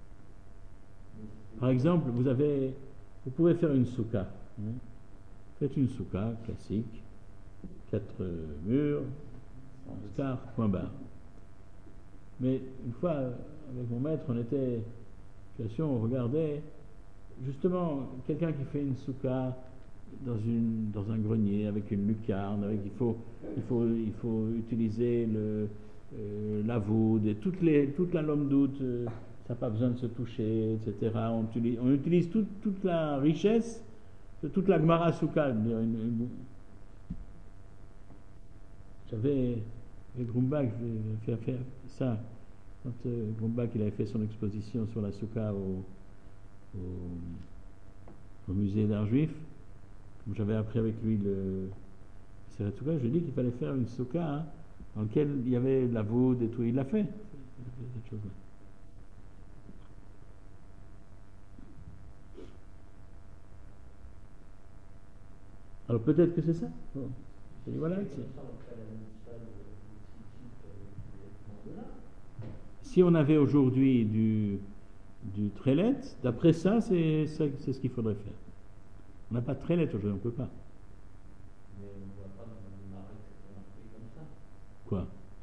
Par exemple, vous avez, vous pouvez faire une soukha. Hein. Faites une soukha classique, quatre murs, scar, point barre. Mais une fois, avec mon maître, on était on regardait justement quelqu'un qui fait une soukha dans, une, dans un grenier avec une lucarne, avec, il, faut, il, faut, il faut utiliser le, euh, la voûte, et toutes les, toute la lome doute, euh, ça n'a pas besoin de se toucher, et cetera. On utilise, on utilise tout, toute la richesse de toute la Gemara soukha. J'avais, avec Grumbach, je vais faire, faire ça. Quand euh, Grumbach il avait fait son exposition sur la soukha au, au, au musée d'art juif, comme j'avais appris avec lui le c'est la soukha, je lui ai dit qu'il fallait faire une soukha hein, dans laquelle il y avait la voûte et tout, il l'a fait, cette chose-là. Alors peut-être que c'est ça. Bon. Et voilà. Si on avait aujourd'hui du, du trelet, d'après ça, c'est, c'est, c'est ce qu'il faudrait faire. On n'a pas de trelet aujourd'hui, on ne peut pas. Mais on ne voit pas dans le marais que c'est marqué comme ça. Quoi?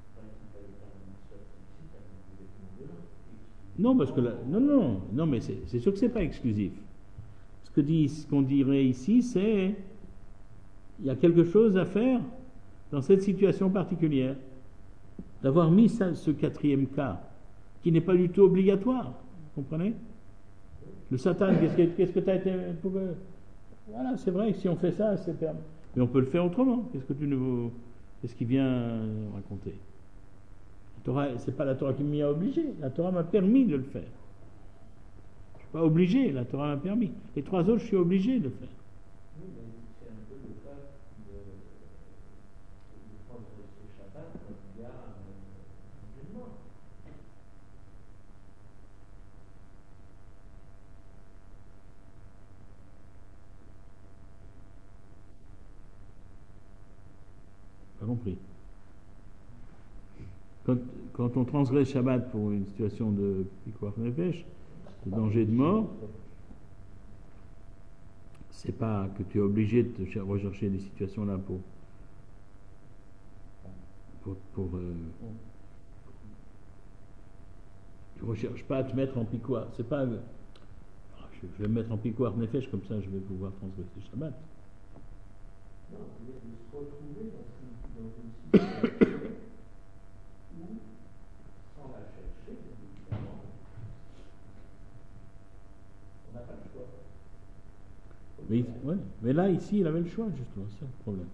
Non, parce que là, non, non, non, mais c'est, c'est sûr que c'est pas exclusif. Ce que dit, ce qu'on dirait ici, c'est il y a quelque chose à faire dans cette situation particulière, d'avoir mis ça, ce quatrième cas, qui n'est pas du tout obligatoire, vous comprenez? Le Satan, qu'est-ce que qu'est-ce que tu as été pour, voilà, c'est vrai que si on fait ça, c'est permis. Mais on peut le faire autrement. Qu'est-ce que tu nous, qu'est-ce qu'il vient raconter? La Torah, c'est pas la Torah qui m'y a obligé. La Torah m'a permis de le faire. Je suis pas obligé. La Torah m'a permis. Les trois autres, je suis obligé de le faire. Oui, mais c'est un peu le cas de, de prendre ce Shabbat quand il y a un musulman. Pas compris. Quand, quand on transgresse Shabbat pour une situation de pikuach nefesh, de danger de mort, c'est pas que tu es obligé de te rechercher des situations là pour pour, pour euh, tu recherches pas à te mettre en pikuach. C'est pas je vais me mettre en pikuach nefesh comme ça je vais pouvoir transgresser Shabbat. Non, mais de se retrouver dans une, dans une situation où, sans la chercher, évidemment, on n'a pas le choix. Mais, ouais, mais là, ici, il avait le choix, justement, c'est ça le problème.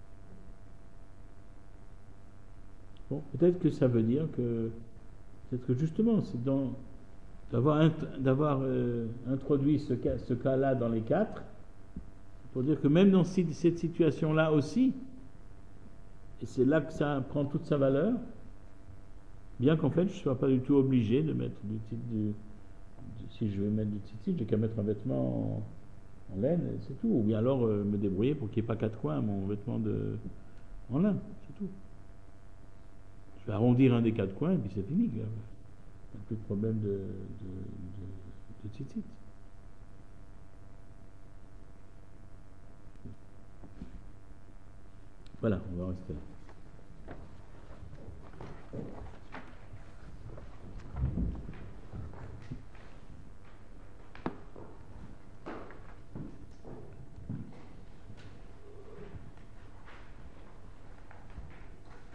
Bon, peut-être que ça veut dire que, peut-être que justement, c'est dans, d'avoir, int- d'avoir euh, introduit ce, cas, ce cas-là dans les quatre, pour dire que même dans cette situation-là aussi, et c'est là que ça prend toute sa valeur, bien qu'en fait je ne sois pas du tout obligé de mettre du titre du, du si je vais mettre du tzitzit, j'ai qu'à mettre un vêtement en laine, c'est tout. Ou bien alors euh, me débrouiller pour qu'il n'y ait pas quatre coins à mon vêtement de, en lin, c'est tout. Je vais arrondir un des quatre coins et puis c'est fini. Il n'y a plus de problème de, de, de, de tzitzit. Voilà, on va rester là.